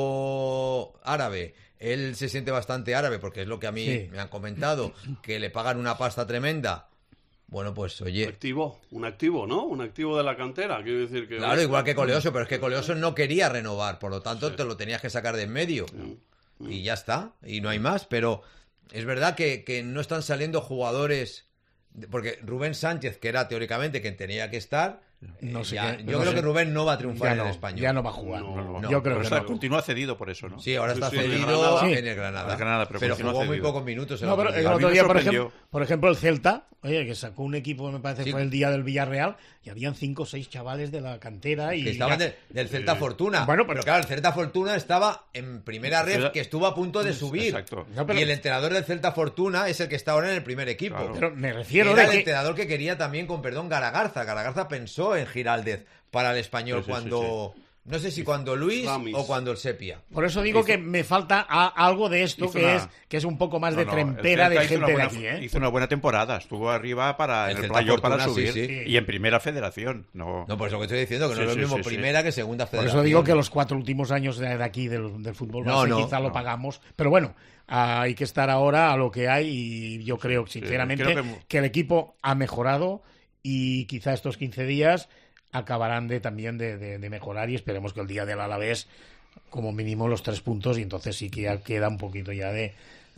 equipo árabe, él se siente bastante árabe, porque es lo que a mí me han comentado, que le pagan una pasta tremenda. Bueno, pues oye... Un activo, ¿no? Un activo de la cantera, quiero decir que... Claro, igual que Coleoso, pero es que Coleoso no quería renovar, por lo tanto te lo tenías que sacar de en medio. Y ya está, y no hay más, pero es verdad que no están saliendo jugadores... Porque Rubén Sánchez, que era teóricamente quien tenía que estar... yo creo que Rubén no va a triunfar en el Español. Ya no va a jugar. No. Yo creo que no. Continúa cedido por eso, ¿no? Sí, ahora está Sí, cedido en en el Granada. pero jugó muy cedido. pocos minutos. No, pero el A mí otro me día, sorprendió. por ejemplo, el Celta, que sacó un equipo, me parece que fue el día del Villarreal, y habían 5 o 6 chavales de la cantera. Y que estaban del Celta Fortuna. Bueno, pero claro, el Celta Fortuna estaba en primera red, que estuvo a punto de subir. Exacto. No, pero- Y el entrenador del Celta Fortuna es el que está ahora en el primer equipo. Claro. Pero me refiero Era de el que... entrenador que quería también, con perdón, Garagarza. Garagarza pensó en Giraldez para el Español cuando... No sé si cuando Luis Ramis. o cuando el Sepia. Por eso digo que me falta algo de esto hizo que es un poco más de No, trempera el de Celta gente de aquí, ¿eh? hizo una buena temporada, estuvo arriba El en el Celta playoff para Fortuna, subir sí. y en primera federación. No, No, por eso que estoy diciendo, que no Sí, es lo sí, mismo sí, sí. primera que segunda Por federación. eso digo que los 4 últimos años de aquí del fútbol No, base no, quizá lo no. pagamos. Pero bueno, hay que estar ahora a lo que hay y yo creo, sinceramente, creo que el equipo ha mejorado y quizá estos 15 días acabarán también de mejorar y esperemos que el día del Alavés como mínimo los 3 puntos y entonces sí que ya queda un poquito ya de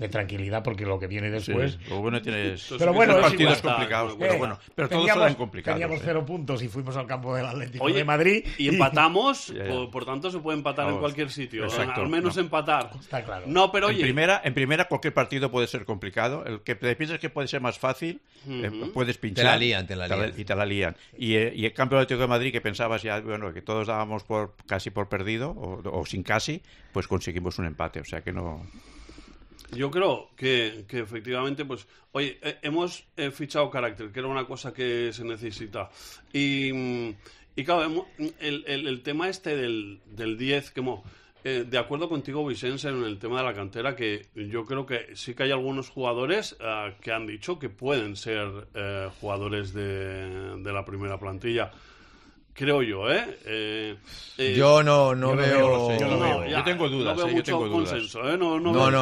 de tranquilidad, porque lo que viene después... Sí, luego no tienes pero bueno, es partidos igual. complicados, pero todos serán complicados. Teníamos 0 puntos y fuimos al campo del Atlético Oye, de Madrid. Y empatamos, Ya, ya. por tanto se puede empatar en cualquier sitio. Exacto, Al menos empatar. Está claro. No, pero oye... En primera cualquier partido puede ser complicado. El que te piensas que puede ser más fácil, puedes pinchar. Te la lían. Y te la lían. Y el campo del Atlético de Madrid, que pensabas ya, bueno, que todos dábamos casi por perdido, o sin casi, pues conseguimos un empate. O sea que no... Yo creo que efectivamente, pues, oye, hemos fichado carácter, que era una cosa que se necesita. Y claro, el tema este del 10, que de acuerdo contigo, Vicente, en el tema de la cantera, que yo creo que sí que hay algunos jugadores que han dicho que pueden ser jugadores de la primera plantilla. Creo yo, yo no veo... Yo tengo dudas, no veo mucho consenso, No.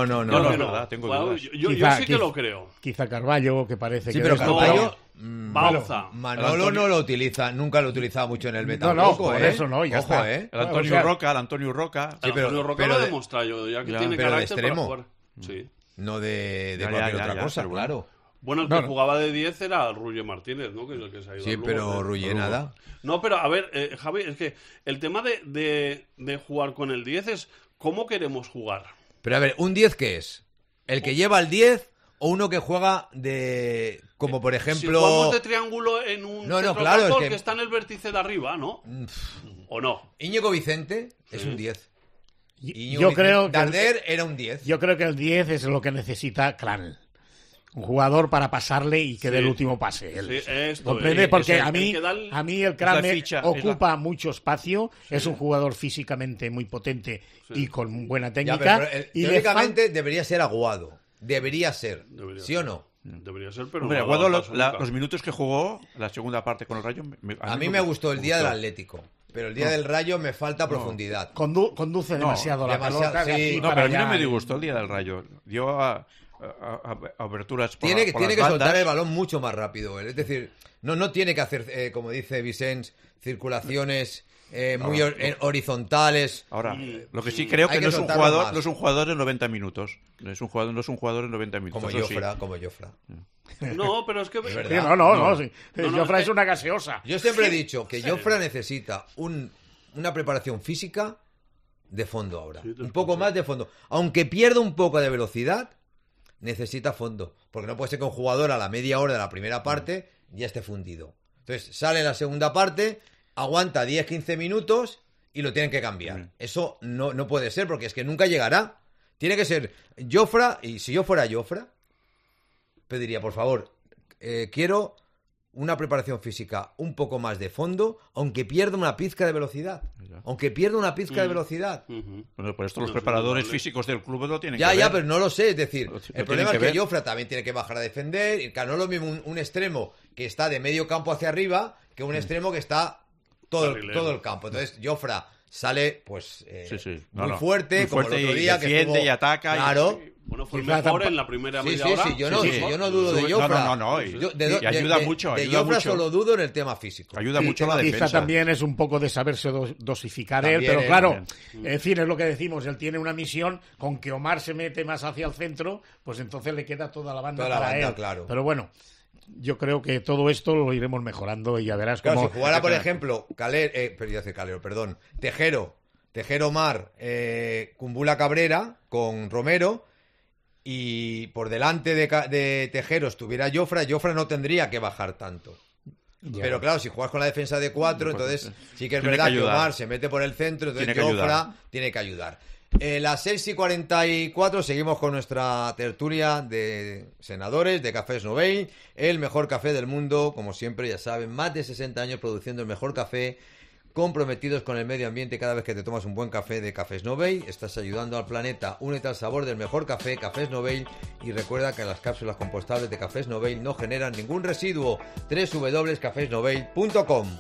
Tengo dudas. Yo sí que lo creo. Quizá Carvalho, que parece que... pero Carvalho... Bauza. Manolo no lo utiliza, nunca lo utilizaba mucho en el Betis. No, por eso no, ya Ojo, está. El Antonio Roca. Sí, Antonio Roca lo ha demostrado, ya que tiene pero de carácter para extremo. jugar. Sí. No de cualquier otra cosa, pero claro. Bueno, el que jugaba de 10 era Ruye Martínez, ¿no? Que es el que se ha ido. Sí, pero Ruye nada. No, pero a ver, Javi, es que el tema de jugar con el 10 es cómo queremos jugar. Pero a ver, ¿un 10 qué es? ¿El que lleva el 10 o uno que juega de... como por ejemplo... Si jugamos de triángulo en un claro, que está en el vértice de arriba, ¿no? ¿O no? Íñigo Vicente es un 10. Yo creo que... Darder era un 10. Yo creo que el 10 es lo que necesita Clan. Un jugador para pasarle y que dé el último pase. ¿Comprende? Porque a mí el Cran ocupa mucho espacio, es un jugador físicamente muy potente y con buena técnica. Teóricamente debería ser Aguado. Debería ser. ¿Sí o no? Debería ser, pero... Hombre, Aguado, los minutos que jugó, la segunda parte con el Rayo... A mí me gustó el día del Atlético. Pero el día del Rayo me falta profundidad. Conduce demasiado la pelota. Sí. Pero a mí no me disgustó el día del Rayo. Dio aberturas por Tiene por que las soltar bandas. el balón mucho más rápido. Es decir, no tiene que hacer, como dice Vicens, circulaciones muy horizontales. Ahora, lo que sí creo que no es un jugador de 90 minutos. No es un jugador de 90 minutos. Como Jofra. No, pero es que... Es verdad. Jofra es una gaseosa. Yo siempre he dicho que Jofra necesita una preparación física de fondo ahora. Un poco más de fondo. Aunque pierda un poco de velocidad, necesita fondo. Porque no puede ser que un jugador a la media hora de la primera parte ya esté fundido. Entonces sale la segunda parte, aguanta 10-15 minutos y lo tienen que cambiar. Eso no puede ser, porque es que nunca llegará. Tiene que ser Jofra, y si yo fuera Jofra, pediría, por favor, quiero una preparación física un poco más de fondo, aunque pierda una pizca de velocidad. Bueno, por esto los preparadores físicos del club lo tienen que ver. Ya, pero no lo sé. Es decir, el problema es que ver. Jofra también tiene que bajar a defender. Y no es lo mismo un extremo que está de medio campo hacia arriba que un extremo que está todo el campo. Entonces, Jofra sale pues muy fuerte, como el otro día, y defiende, que estuvo, y ataca. Claro. Bueno, fue mejor en la primera media hora. Yo no dudo de Jofra. Y ayuda mucho. De Jofra solo dudo en el tema físico. Ayuda mucho la defensa. Quizá también es un poco de saberse dosificar él, pero claro, en fin, es lo que decimos, él tiene una misión, con que Omar se mete más hacia el centro, pues entonces le queda toda la banda para él. Claro. Pero bueno, yo creo que todo esto lo iremos mejorando y ya verás cómo... cómo... Si jugara, por ejemplo, Tejero Mar, Kumbula Cabrera con Romero, y por delante de Tejero estuviera Jofra no tendría que bajar tanto. Pero claro, si juegas con la defensa de 4, entonces sí que es verdad que Omar se mete por el centro, entonces Jofra tiene que ayudar. Las 6:44 seguimos con nuestra tertulia de senadores de Cafés Novell, el mejor café del mundo, como siempre, ya saben, más de 60 años produciendo el mejor café, comprometidos con el medio ambiente. Cada vez que te tomas un buen café de Cafés Novell, estás ayudando al planeta. Únete al sabor del mejor café, Cafés Novell, y recuerda que las cápsulas compostables de Cafés Novell no generan ningún residuo. www.cafesnovell.com.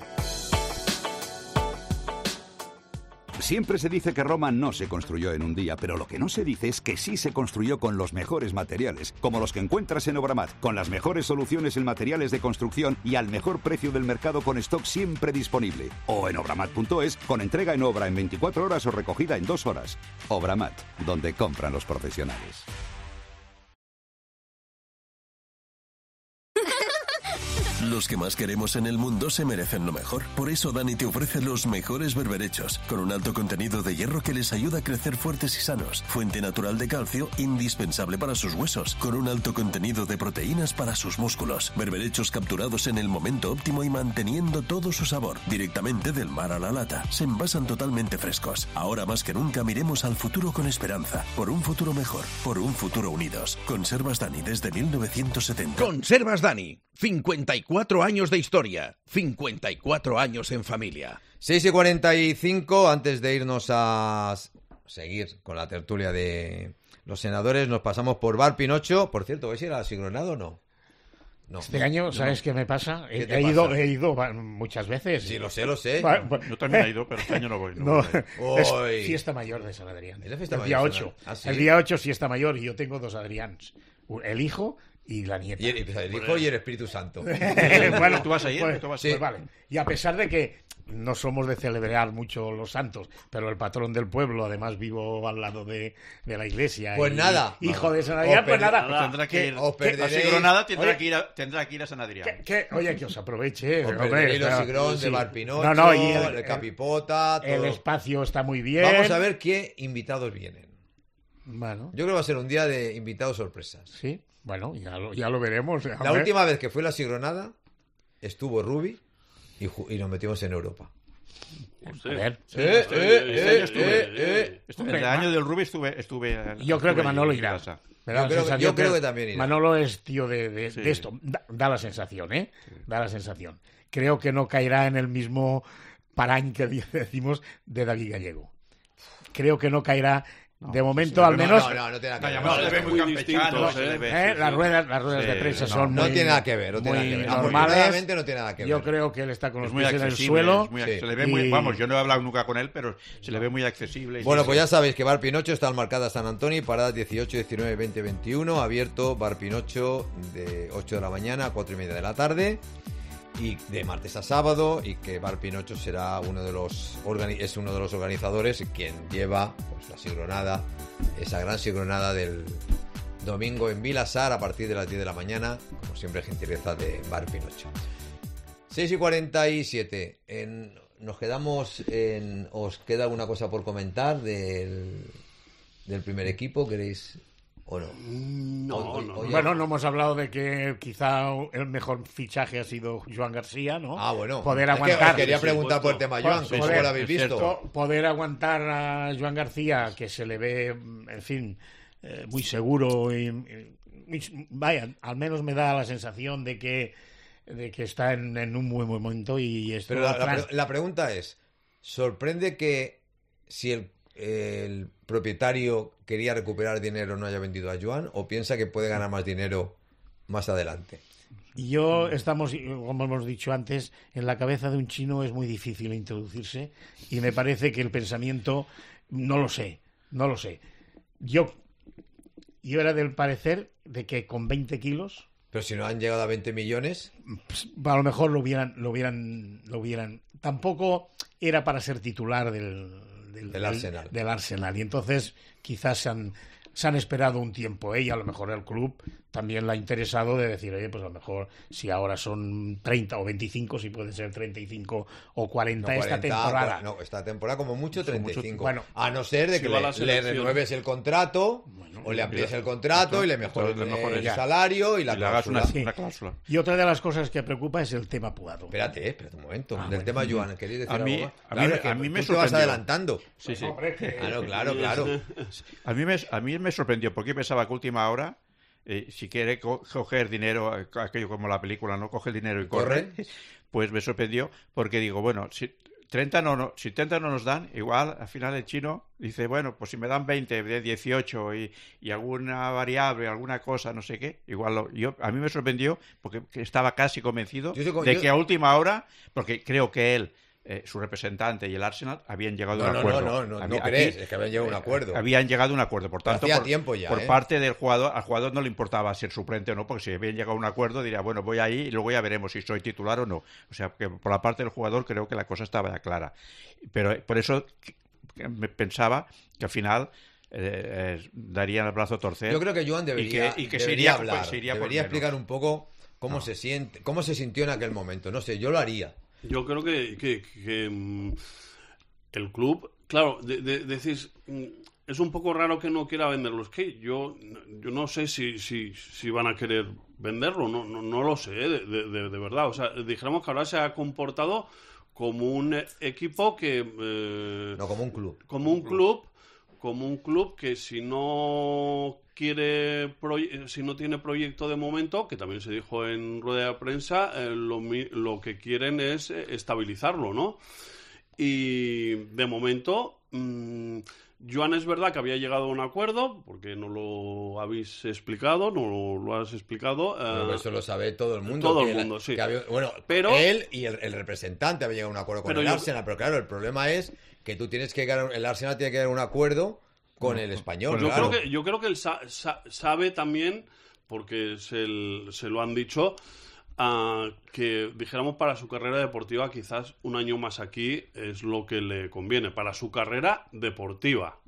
Siempre se dice que Roma no se construyó en un día, pero lo que no se dice es que sí se construyó con los mejores materiales, como los que encuentras en Obramat, con las mejores soluciones en materiales de construcción y al mejor precio del mercado, con stock siempre disponible. O en obramat.es, con entrega en obra en 24 horas o recogida en 2 horas. Obramat, donde compran los profesionales. Los que más queremos en el mundo se merecen lo mejor. Por eso Dani te ofrece los mejores berberechos, con un alto contenido de hierro que les ayuda a crecer fuertes y sanos. Fuente natural de calcio, indispensable para sus huesos, con un alto contenido de proteínas para sus músculos. Berberechos capturados en el momento óptimo y manteniendo todo su sabor, directamente del mar a la lata. Se envasan totalmente frescos. Ahora más que nunca miremos al futuro con esperanza. Por un futuro mejor, por un futuro unidos. Conservas Dani desde 1970. Conservas Dani. 54 años de historia. 54 años en familia. 6:45, antes de irnos a seguir con la tertulia de los senadores, nos pasamos por Bar Pinocho. Por cierto, ¿vais a ir a la Sigronada o no? No. Este año, ¿sabes qué me pasa? ¿Qué te He pasa? ido muchas veces. Sí, lo sé. Yo también he ido, pero este año no voy. Es fiesta mayor de San Adrián. ¿Es la fiesta el mayor día de San 8. Adrián? ¿Ah, sí? El día 8 es fiesta mayor y yo tengo 2 Adriáns. El hijo y la nieta. Y el Hijo y el Espíritu Santo. Bueno, ¿Tú vas a ir? Pues, ¿Tú vas a pues ir? vale. Y a pesar de que no somos de celebrar mucho los santos, pero el patrón del pueblo, además vivo al lado de la iglesia. Pues y nada. Hijo de San Adrián, pues nada. Tendrá que ir. os perderéis. La Sigronada tendrá Oye, que ir a San Adrián. Oye, que os aproveche. Os hombre, perderéis los pero- Sigrón de sí. Bar Pinocho, No, y el Capipota, todo. el espacio está muy bien. Vamos a ver qué invitados vienen. Bueno, Yo creo que va a ser un día de invitados sorpresas. sí. Bueno, ya lo veremos. La última vez que fue la Sigronada estuvo Rubi y nos metimos en Europa. A ver. Este año estuve. Hombre, El año del Rubí estuve. Yo creo que estuve Manolo allí en irá. casa. Me da la Yo creo que- sensación yo creo que también irá. Manolo es tío de Sí. esto. Da la sensación, ¿eh? Da la sensación. Creo que no caerá en el mismo parán que decimos de David Gallego. Creo que no caerá, de momento, al menos. No tiene nada que ver. No, se le ve muy muy campechano. distinto, se le ve, ¿eh? sí, Las sí. ruedas de Sí, prensa no, son No muy, tiene nada que ver, no tiene muy nada que ver. normales. Afortunadamente no tiene nada que ver. Yo creo que él está con los Es muy pies en el accesible. suelo. Sí. Se le ve muy, Y- vamos, yo no he hablado nunca con él, pero se le ve muy accesible. Bueno, Sí, pues sí. ya sabéis que Bar Pinocho está marcada San Antonio, paradas 18, 19, 20, 21, abierto Bar Pinocho de 8 de la mañana a 4 y media de la tarde, y de martes a sábado, y que Bar Pinocho será uno de los organizadores, quien lleva pues la sigronada, esa gran sigronada del domingo en Vilasar a partir de las 10 de la mañana, como siempre, gentileza de Bar Pinocho. 6:47. Nos quedamos en... ¿Os queda alguna cosa por comentar del primer equipo? ¿Queréis o no? No. Bueno, no hemos hablado de que quizá el mejor fichaje ha sido Joan García, ¿no? Ah, bueno. Poder Es que aguantar. os quería Sí, preguntar por el puesto. tema, Joan, Joder, ¿cómo lo habéis es visto? cierto. Poder aguantar a Joan García, que se le ve, en fin, muy seguro vaya, al menos me da la sensación de que está en un buen momento y esto Pero la pregunta es, ¿sorprende que si el propietario quería recuperar dinero no haya vendido a Joan, o piensa que puede ganar más dinero más adelante? Y yo estamos, como hemos dicho antes, en la cabeza de un chino es muy difícil introducirse y me parece que el pensamiento, no lo sé. Yo era del parecer de que con 20 kilos, Pero si no han llegado a 20 millones... pues, a lo mejor lo hubieran. Tampoco era para ser titular del Arsenal. Del Arsenal. Y entonces quizás se han esperado un tiempo, y a lo mejor el club también le ha interesado de decir, oye, pues a lo mejor si ahora son 30 o 25, si puede ser 35 o 40, No, esta 40, temporada. No, esta temporada como mucho 35. Bueno, a no ser de si que va a la le selección. renueves el contrato, o le amplíes el contrato y le mejores el salario y la Y le hagas cláusula. Sí. una cláusula. Y otra de las cosas que preocupa es el tema Puado. Espérate un momento. Del bueno. tema Joan, ¿queréis decir A mí- algo más? a mí- Claro, es que a mí me tú te vas sorprendió. adelantando. Sí, sí. Claro. A mí me sorprendió porque pensaba que última hora, si quiere coger dinero, aquello como la película, ¿no? Coge el dinero y corre. Pues me sorprendió porque digo, bueno, si 30 no nos dan, igual al final el chino dice, bueno, pues si me dan 20 de 18 y alguna variable, alguna cosa, no sé qué, igual a mí me sorprendió porque estaba casi convencido de que a última hora, porque creo que él, su representante y el Arsenal habían llegado a un acuerdo. No crees, es que habían llegado a un acuerdo. Habían llegado a un acuerdo, por tanto, Hacía tiempo ya, por parte del jugador, al jugador no le importaba ser suplente o no, porque si habían llegado a un acuerdo diría, bueno, voy ahí y luego ya veremos si soy titular o no. O sea, que por la parte del jugador creo que la cosa estaba ya clara. Pero por eso me pensaba que al final darían el brazo a torcer. Yo creo que Joan debería, y que debería se iría hablar, se iría por debería menos. explicar un poco cómo se siente, cómo se sintió en aquel momento. No sé, yo lo haría. Yo creo que el club, claro, decís, es un poco raro que no quiera venderlo. Es que yo no sé si van a querer venderlo, no lo sé, de verdad. O sea, dijéramos que ahora se ha comportado como un equipo que... no, como un club. Como un club que si no tiene proyecto de momento, que también se dijo en rueda de prensa, lo que quieren es estabilizarlo, ¿no? Y de momento, Joan es verdad que había llegado a un acuerdo, porque no lo habéis explicado, no lo has explicado. Pero eso lo sabe todo el mundo. Todo el mundo, sí. Pero él y el representante había llegado a un acuerdo con el Arsenal, pero claro, el problema es que tú tienes que llegar, el Arsenal tiene que llegar a un acuerdo con el Español. Pues yo creo que él sabe también, porque se lo han dicho, que dijéramos para su carrera deportiva quizás un año más aquí es lo que le conviene, para su carrera deportiva.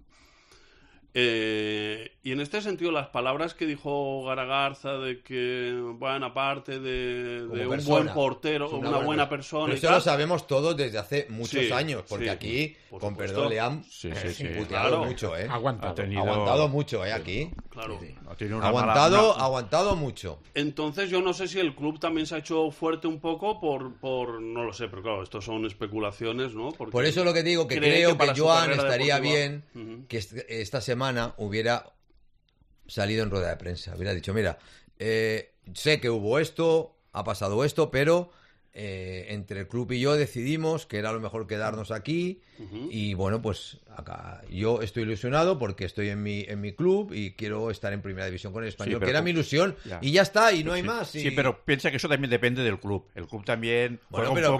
Y en este sentido, las palabras que dijo Garagarza de que, bueno, aparte de un buen portero, una buena persona... Pero eso lo sabemos todos desde hace muchos años, porque aquí, con perdón, le han puteado mucho, ¿eh? Aguantado mucho, ¿eh? Aquí. Claro. Aguantado mucho. Entonces yo no sé si el club también se ha hecho fuerte un poco por no lo sé, pero claro, esto son especulaciones, ¿no? Porque por eso lo que digo, que creo que Joan estaría bien que esta semana hubiera salido en rueda de prensa, hubiera dicho, mira, sé que hubo esto, ha pasado esto, pero entre el club y yo decidimos que era lo mejor quedarnos aquí y bueno, pues acá yo estoy ilusionado porque estoy en mi club y quiero estar en primera división con el Español, que era mi ilusión, y ya está, y no hay más. Sí, pero piensa que eso también depende del club. El club también bueno, pero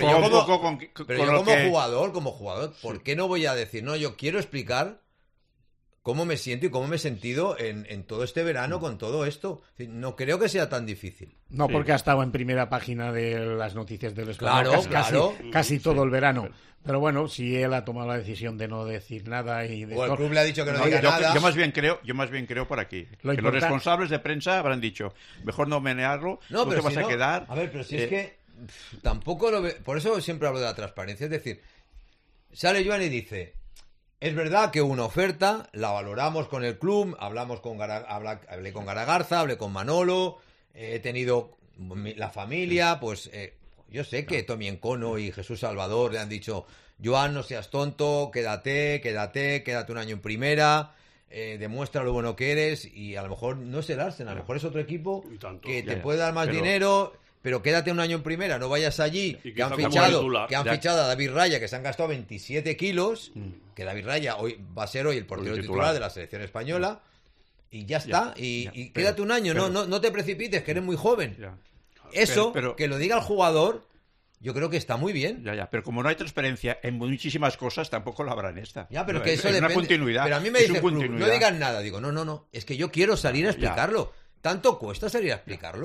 yo como jugador, ¿por qué no voy a decir, no, yo quiero explicar cómo me siento y cómo me he sentido en todo este verano con todo esto? No creo que sea tan difícil. No, porque ha estado en primera página de las noticias del Español casi todo el verano. Pero bueno, si él ha tomado la decisión de no decir nada y de o el club le ha dicho que no diga nada. Yo más bien creo por aquí que los responsables de prensa habrán dicho, mejor no menearlo, no te vas a quedar. A ver, pero si es que tampoco lo ve. Por eso siempre hablo de la transparencia. Es decir, sale Joan y dice: es verdad que hubo una oferta, la valoramos con el club, hablé con Garagarza, hablé con Manolo, he tenido la familia, pues yo sé que Tommy Encono y Jesús Salvador le han dicho, Joan, no seas tonto, quédate un año en primera, demuestra lo bueno que eres, y a lo mejor no es el Arsenal, a lo mejor es otro equipo que te puede dar más dinero, pero quédate un año en primera, no vayas allí, que han fichado a David Raya, que se han gastado 27 kilos, que David Raya va a ser hoy el portero titular de la selección española, y ya está, quédate un año, no te precipites, que eres muy joven. Eso, que lo diga el jugador, yo creo que está muy bien. Pero como no hay transparencia en muchísimas cosas, tampoco lo habrá en esta. Pero que eso depende. Una continuidad. Pero a mí me dice, no digan nada. Digo, no, es que yo quiero salir a explicarlo. ¿Tanto cuesta salir a explicarlo?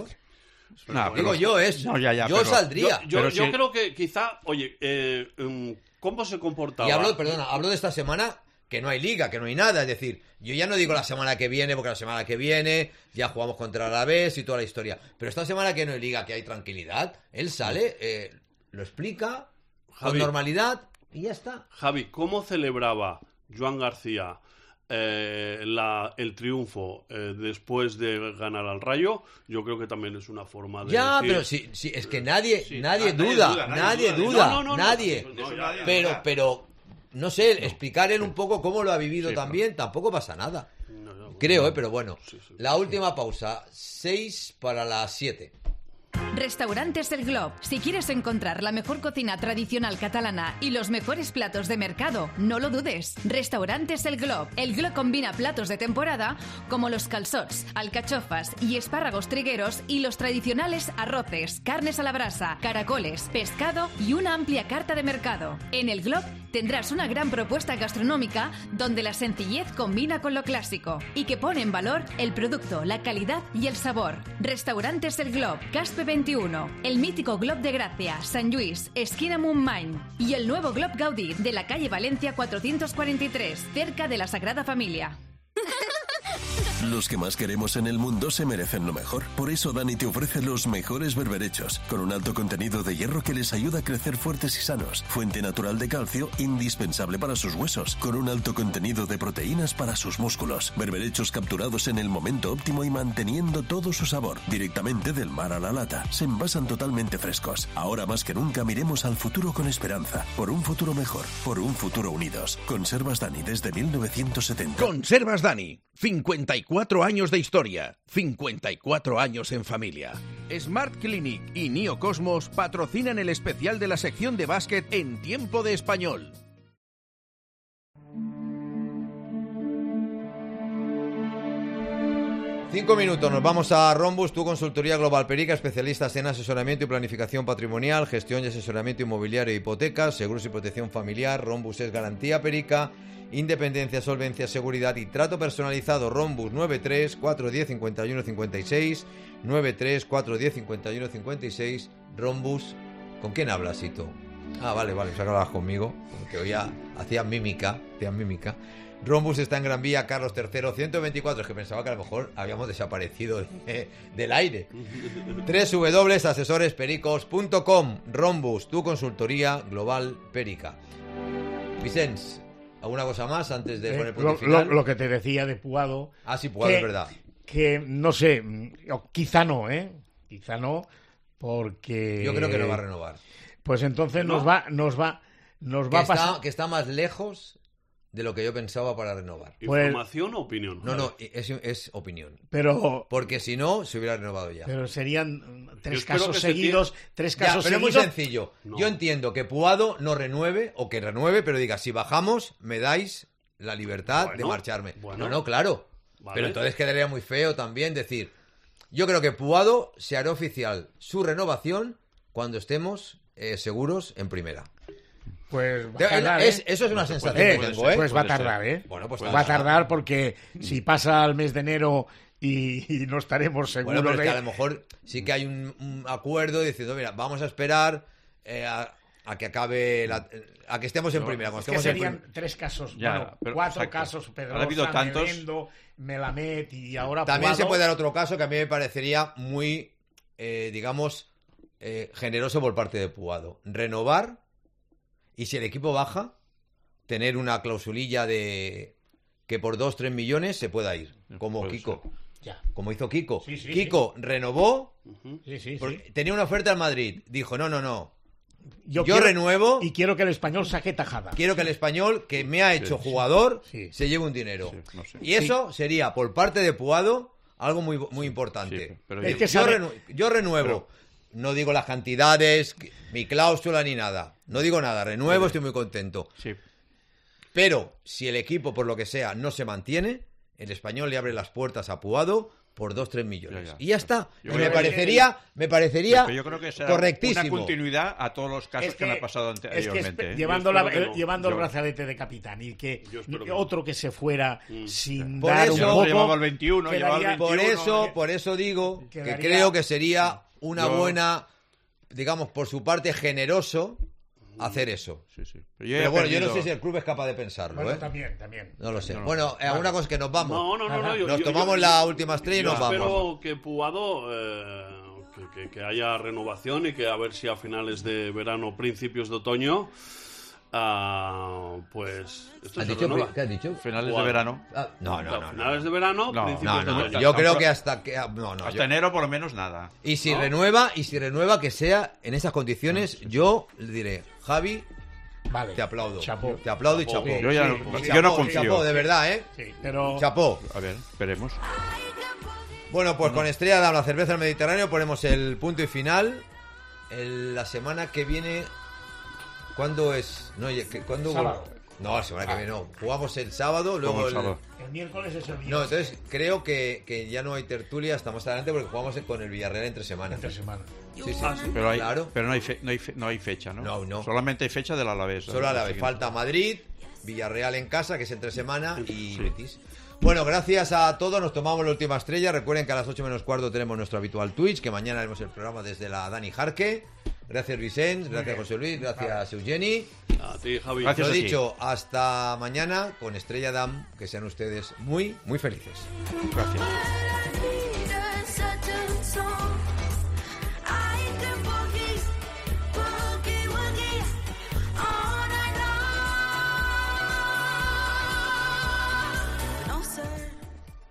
Yo saldría. Yo creo que quizá, ¿cómo se comportaba? Y hablo de esta semana, que no hay liga, que no hay nada. Es decir, yo ya no digo la semana que viene, porque la semana que viene ya jugamos contra el Alavés y toda la historia. Pero esta semana que no hay liga, que hay tranquilidad, él sale, lo explica con normalidad y ya está. Javi, ¿cómo celebraba Joan García el triunfo después de ganar al Rayo? Yo creo que también es una forma de decir... pero sí, es que nadie duda. Pero no sé, explicar él un poco cómo lo ha vivido también, tampoco pasa nada. Creo, pero bueno. La última pausa, 6 para las 7. Restaurantes El Glob. Si quieres encontrar la mejor cocina tradicional catalana y los mejores platos de mercado, no lo dudes. Restaurantes El Glob. El Glob combina platos de temporada como los calçots, alcachofas y espárragos trigueros y los tradicionales arroces, carnes a la brasa, caracoles, pescado y una amplia carta de mercado. En El Glob tendrás una gran propuesta gastronómica donde la sencillez combina con lo clásico y que pone en valor el producto, la calidad y el sabor. Restaurantes El Glob, Caspe 21, el mítico Glob de Gracia, Sant Lluís, esquina Montmany y el nuevo Glob Gaudí de la calle Valencia 443, cerca de la Sagrada Familia. Los que más queremos en el mundo se merecen lo mejor. Por eso Dani te ofrece los mejores berberechos, con un alto contenido de hierro que les ayuda a crecer fuertes y sanos. Fuente natural de calcio, indispensable para sus huesos, con un alto contenido de proteínas para sus músculos. Berberechos capturados en el momento óptimo y manteniendo todo su sabor, directamente del mar a la lata. Se envasan totalmente frescos. Ahora más que nunca miremos al futuro con esperanza. Por un futuro mejor, por un futuro unidos. Conservas Dani desde 1970. Conservas Dani. 54 años de historia. 54 años en familia. Smart Clinic y Neocosmos patrocinan el especial de la sección de básquet en Tiempo de Español. Cinco minutos, nos vamos a Rhombus, tu consultoría Global Perica, especialistas en asesoramiento y planificación patrimonial, gestión y asesoramiento inmobiliario e hipotecas, seguros y protección familiar. Rhombus es garantía Perica, independencia, solvencia, seguridad y trato personalizado. Rhombus 93 410 51 56, 93 410 51 56. Rhombus, ¿con quién hablas, Sito? Ah, vale, o sea que hablabas conmigo, porque oía, hacían mímica. Rhombus está en Gran Vía, Carlos III, 124. Es que pensaba que a lo mejor habíamos desaparecido del aire. www.asesorespericos.com. Rhombus, tu consultoría global Perica. Vicens, ¿alguna cosa más antes de poner punto final? Lo que te decía de Puado. Ah, sí, Puado, es verdad. Que no sé, quizá no, porque... Yo creo que no va a renovar. Pues entonces nos va a pasar... Que está más lejos de lo que yo pensaba para renovar. ¿Información o opinión? No, es opinión. Pero... Porque si no, se hubiera renovado ya. Pero serían tres casos seguidos. Pero es muy sencillo. No. Yo entiendo que Puado no renueve, o que renueve, pero diga, si bajamos, me dais la libertad de marcharme. No, claro. Vale. Pero entonces quedaría muy feo también decir... Yo creo que Puado se hará oficial su renovación cuando estemos seguros en primera. Pues va a tardar, eso es una sensación que tengo, Pues va a tardar, Bueno, pues va a tardar porque si pasa el mes de enero y no estaremos seguros. Bueno, pero es que a lo mejor sí que hay un acuerdo diciendo, mira, vamos a esperar a que acabe a que estemos en primera. Es que serían tres casos, cuatro casos, Pedrosa, Melendo, Melamed y ahora también Puado. Se puede dar otro caso que a mí me parecería muy, generoso por parte de Puado. Renovar. Y si el equipo baja, tener una klausulilla de que por 2-3 millones se pueda ir, como Kiko. Como hizo Kiko. Kiko renovó, tenía una oferta al Madrid, dijo, no. Yo renuevo. Y quiero que el Español saque tajada. Quiero que el Español, que me ha hecho jugador, se lleve un dinero. Y eso sería, por parte de Puado, algo muy, muy importante. Pero es que yo renuevo. No digo las cantidades, mi cláusula ni nada. No digo nada, renuevo, estoy muy contento. Sí. Pero si el equipo, por lo que sea, no se mantiene, el Español le abre las puertas a Puado por 2-3 millones. Y ya está. Me parecería yo creo que será correctísimo. Una continuidad a todos los casos que han pasado anteriormente. Llevando el brazalete de capitán y que otro que se fuera sin dar un poco... Llevaba el 21, por eso digo que creo que sería una buena, digamos, por su parte, generoso hacer eso. Pero bueno, yo no sé si el club es capaz de pensarlo. Bueno, también. No lo sé. Bueno, alguna cosa que nos vamos. No. Nos tomamos la última estrella y nos vamos. Espero que Puado, que haya renovación y que a ver si a finales de verano, principios de otoño, pues esto se renueva. ¿Qué has dicho? Finales de verano. No. Finales de verano, principios de otoño. Yo creo que hasta enero por lo menos nada. Y si renueva que sea en esas condiciones, yo le diré, Javi, vale, te aplaudo. Chapó. Te aplaudo y chapó. Yo no confío. Chapó, de verdad, Sí, pero... Chapó. A ver, veremos. Bueno, pues con Estrella Damm, la cerveza del Mediterráneo, ponemos el punto y final. La semana que viene... ¿Cuándo es? ¿Cuándo? Sábado. No, la semana que viene no. Jugamos el sábado, luego el miércoles es el viernes. No, entonces creo que ya no hay tertulia hasta más adelante porque jugamos con el Villarreal entre semana. Sí. Pero claro. Pero no hay fecha, ¿no? No. Solamente hay fecha del Alavés. Solo Alavés. Falta Madrid, Villarreal en casa, que es entre semana, y Betis. Bueno, gracias a todos, nos tomamos la última estrella. Recuerden que a las 8 menos cuarto tenemos nuestro habitual Twitch, que mañana haremos el programa desde la Dani Jarque. Gracias Vicens, gracias José Luis, gracias Eugeni. A ti, Javi. Gracias. Lo a ti. dicho, hasta mañana con Estrella Damm. Que sean ustedes muy, muy felices. Gracias.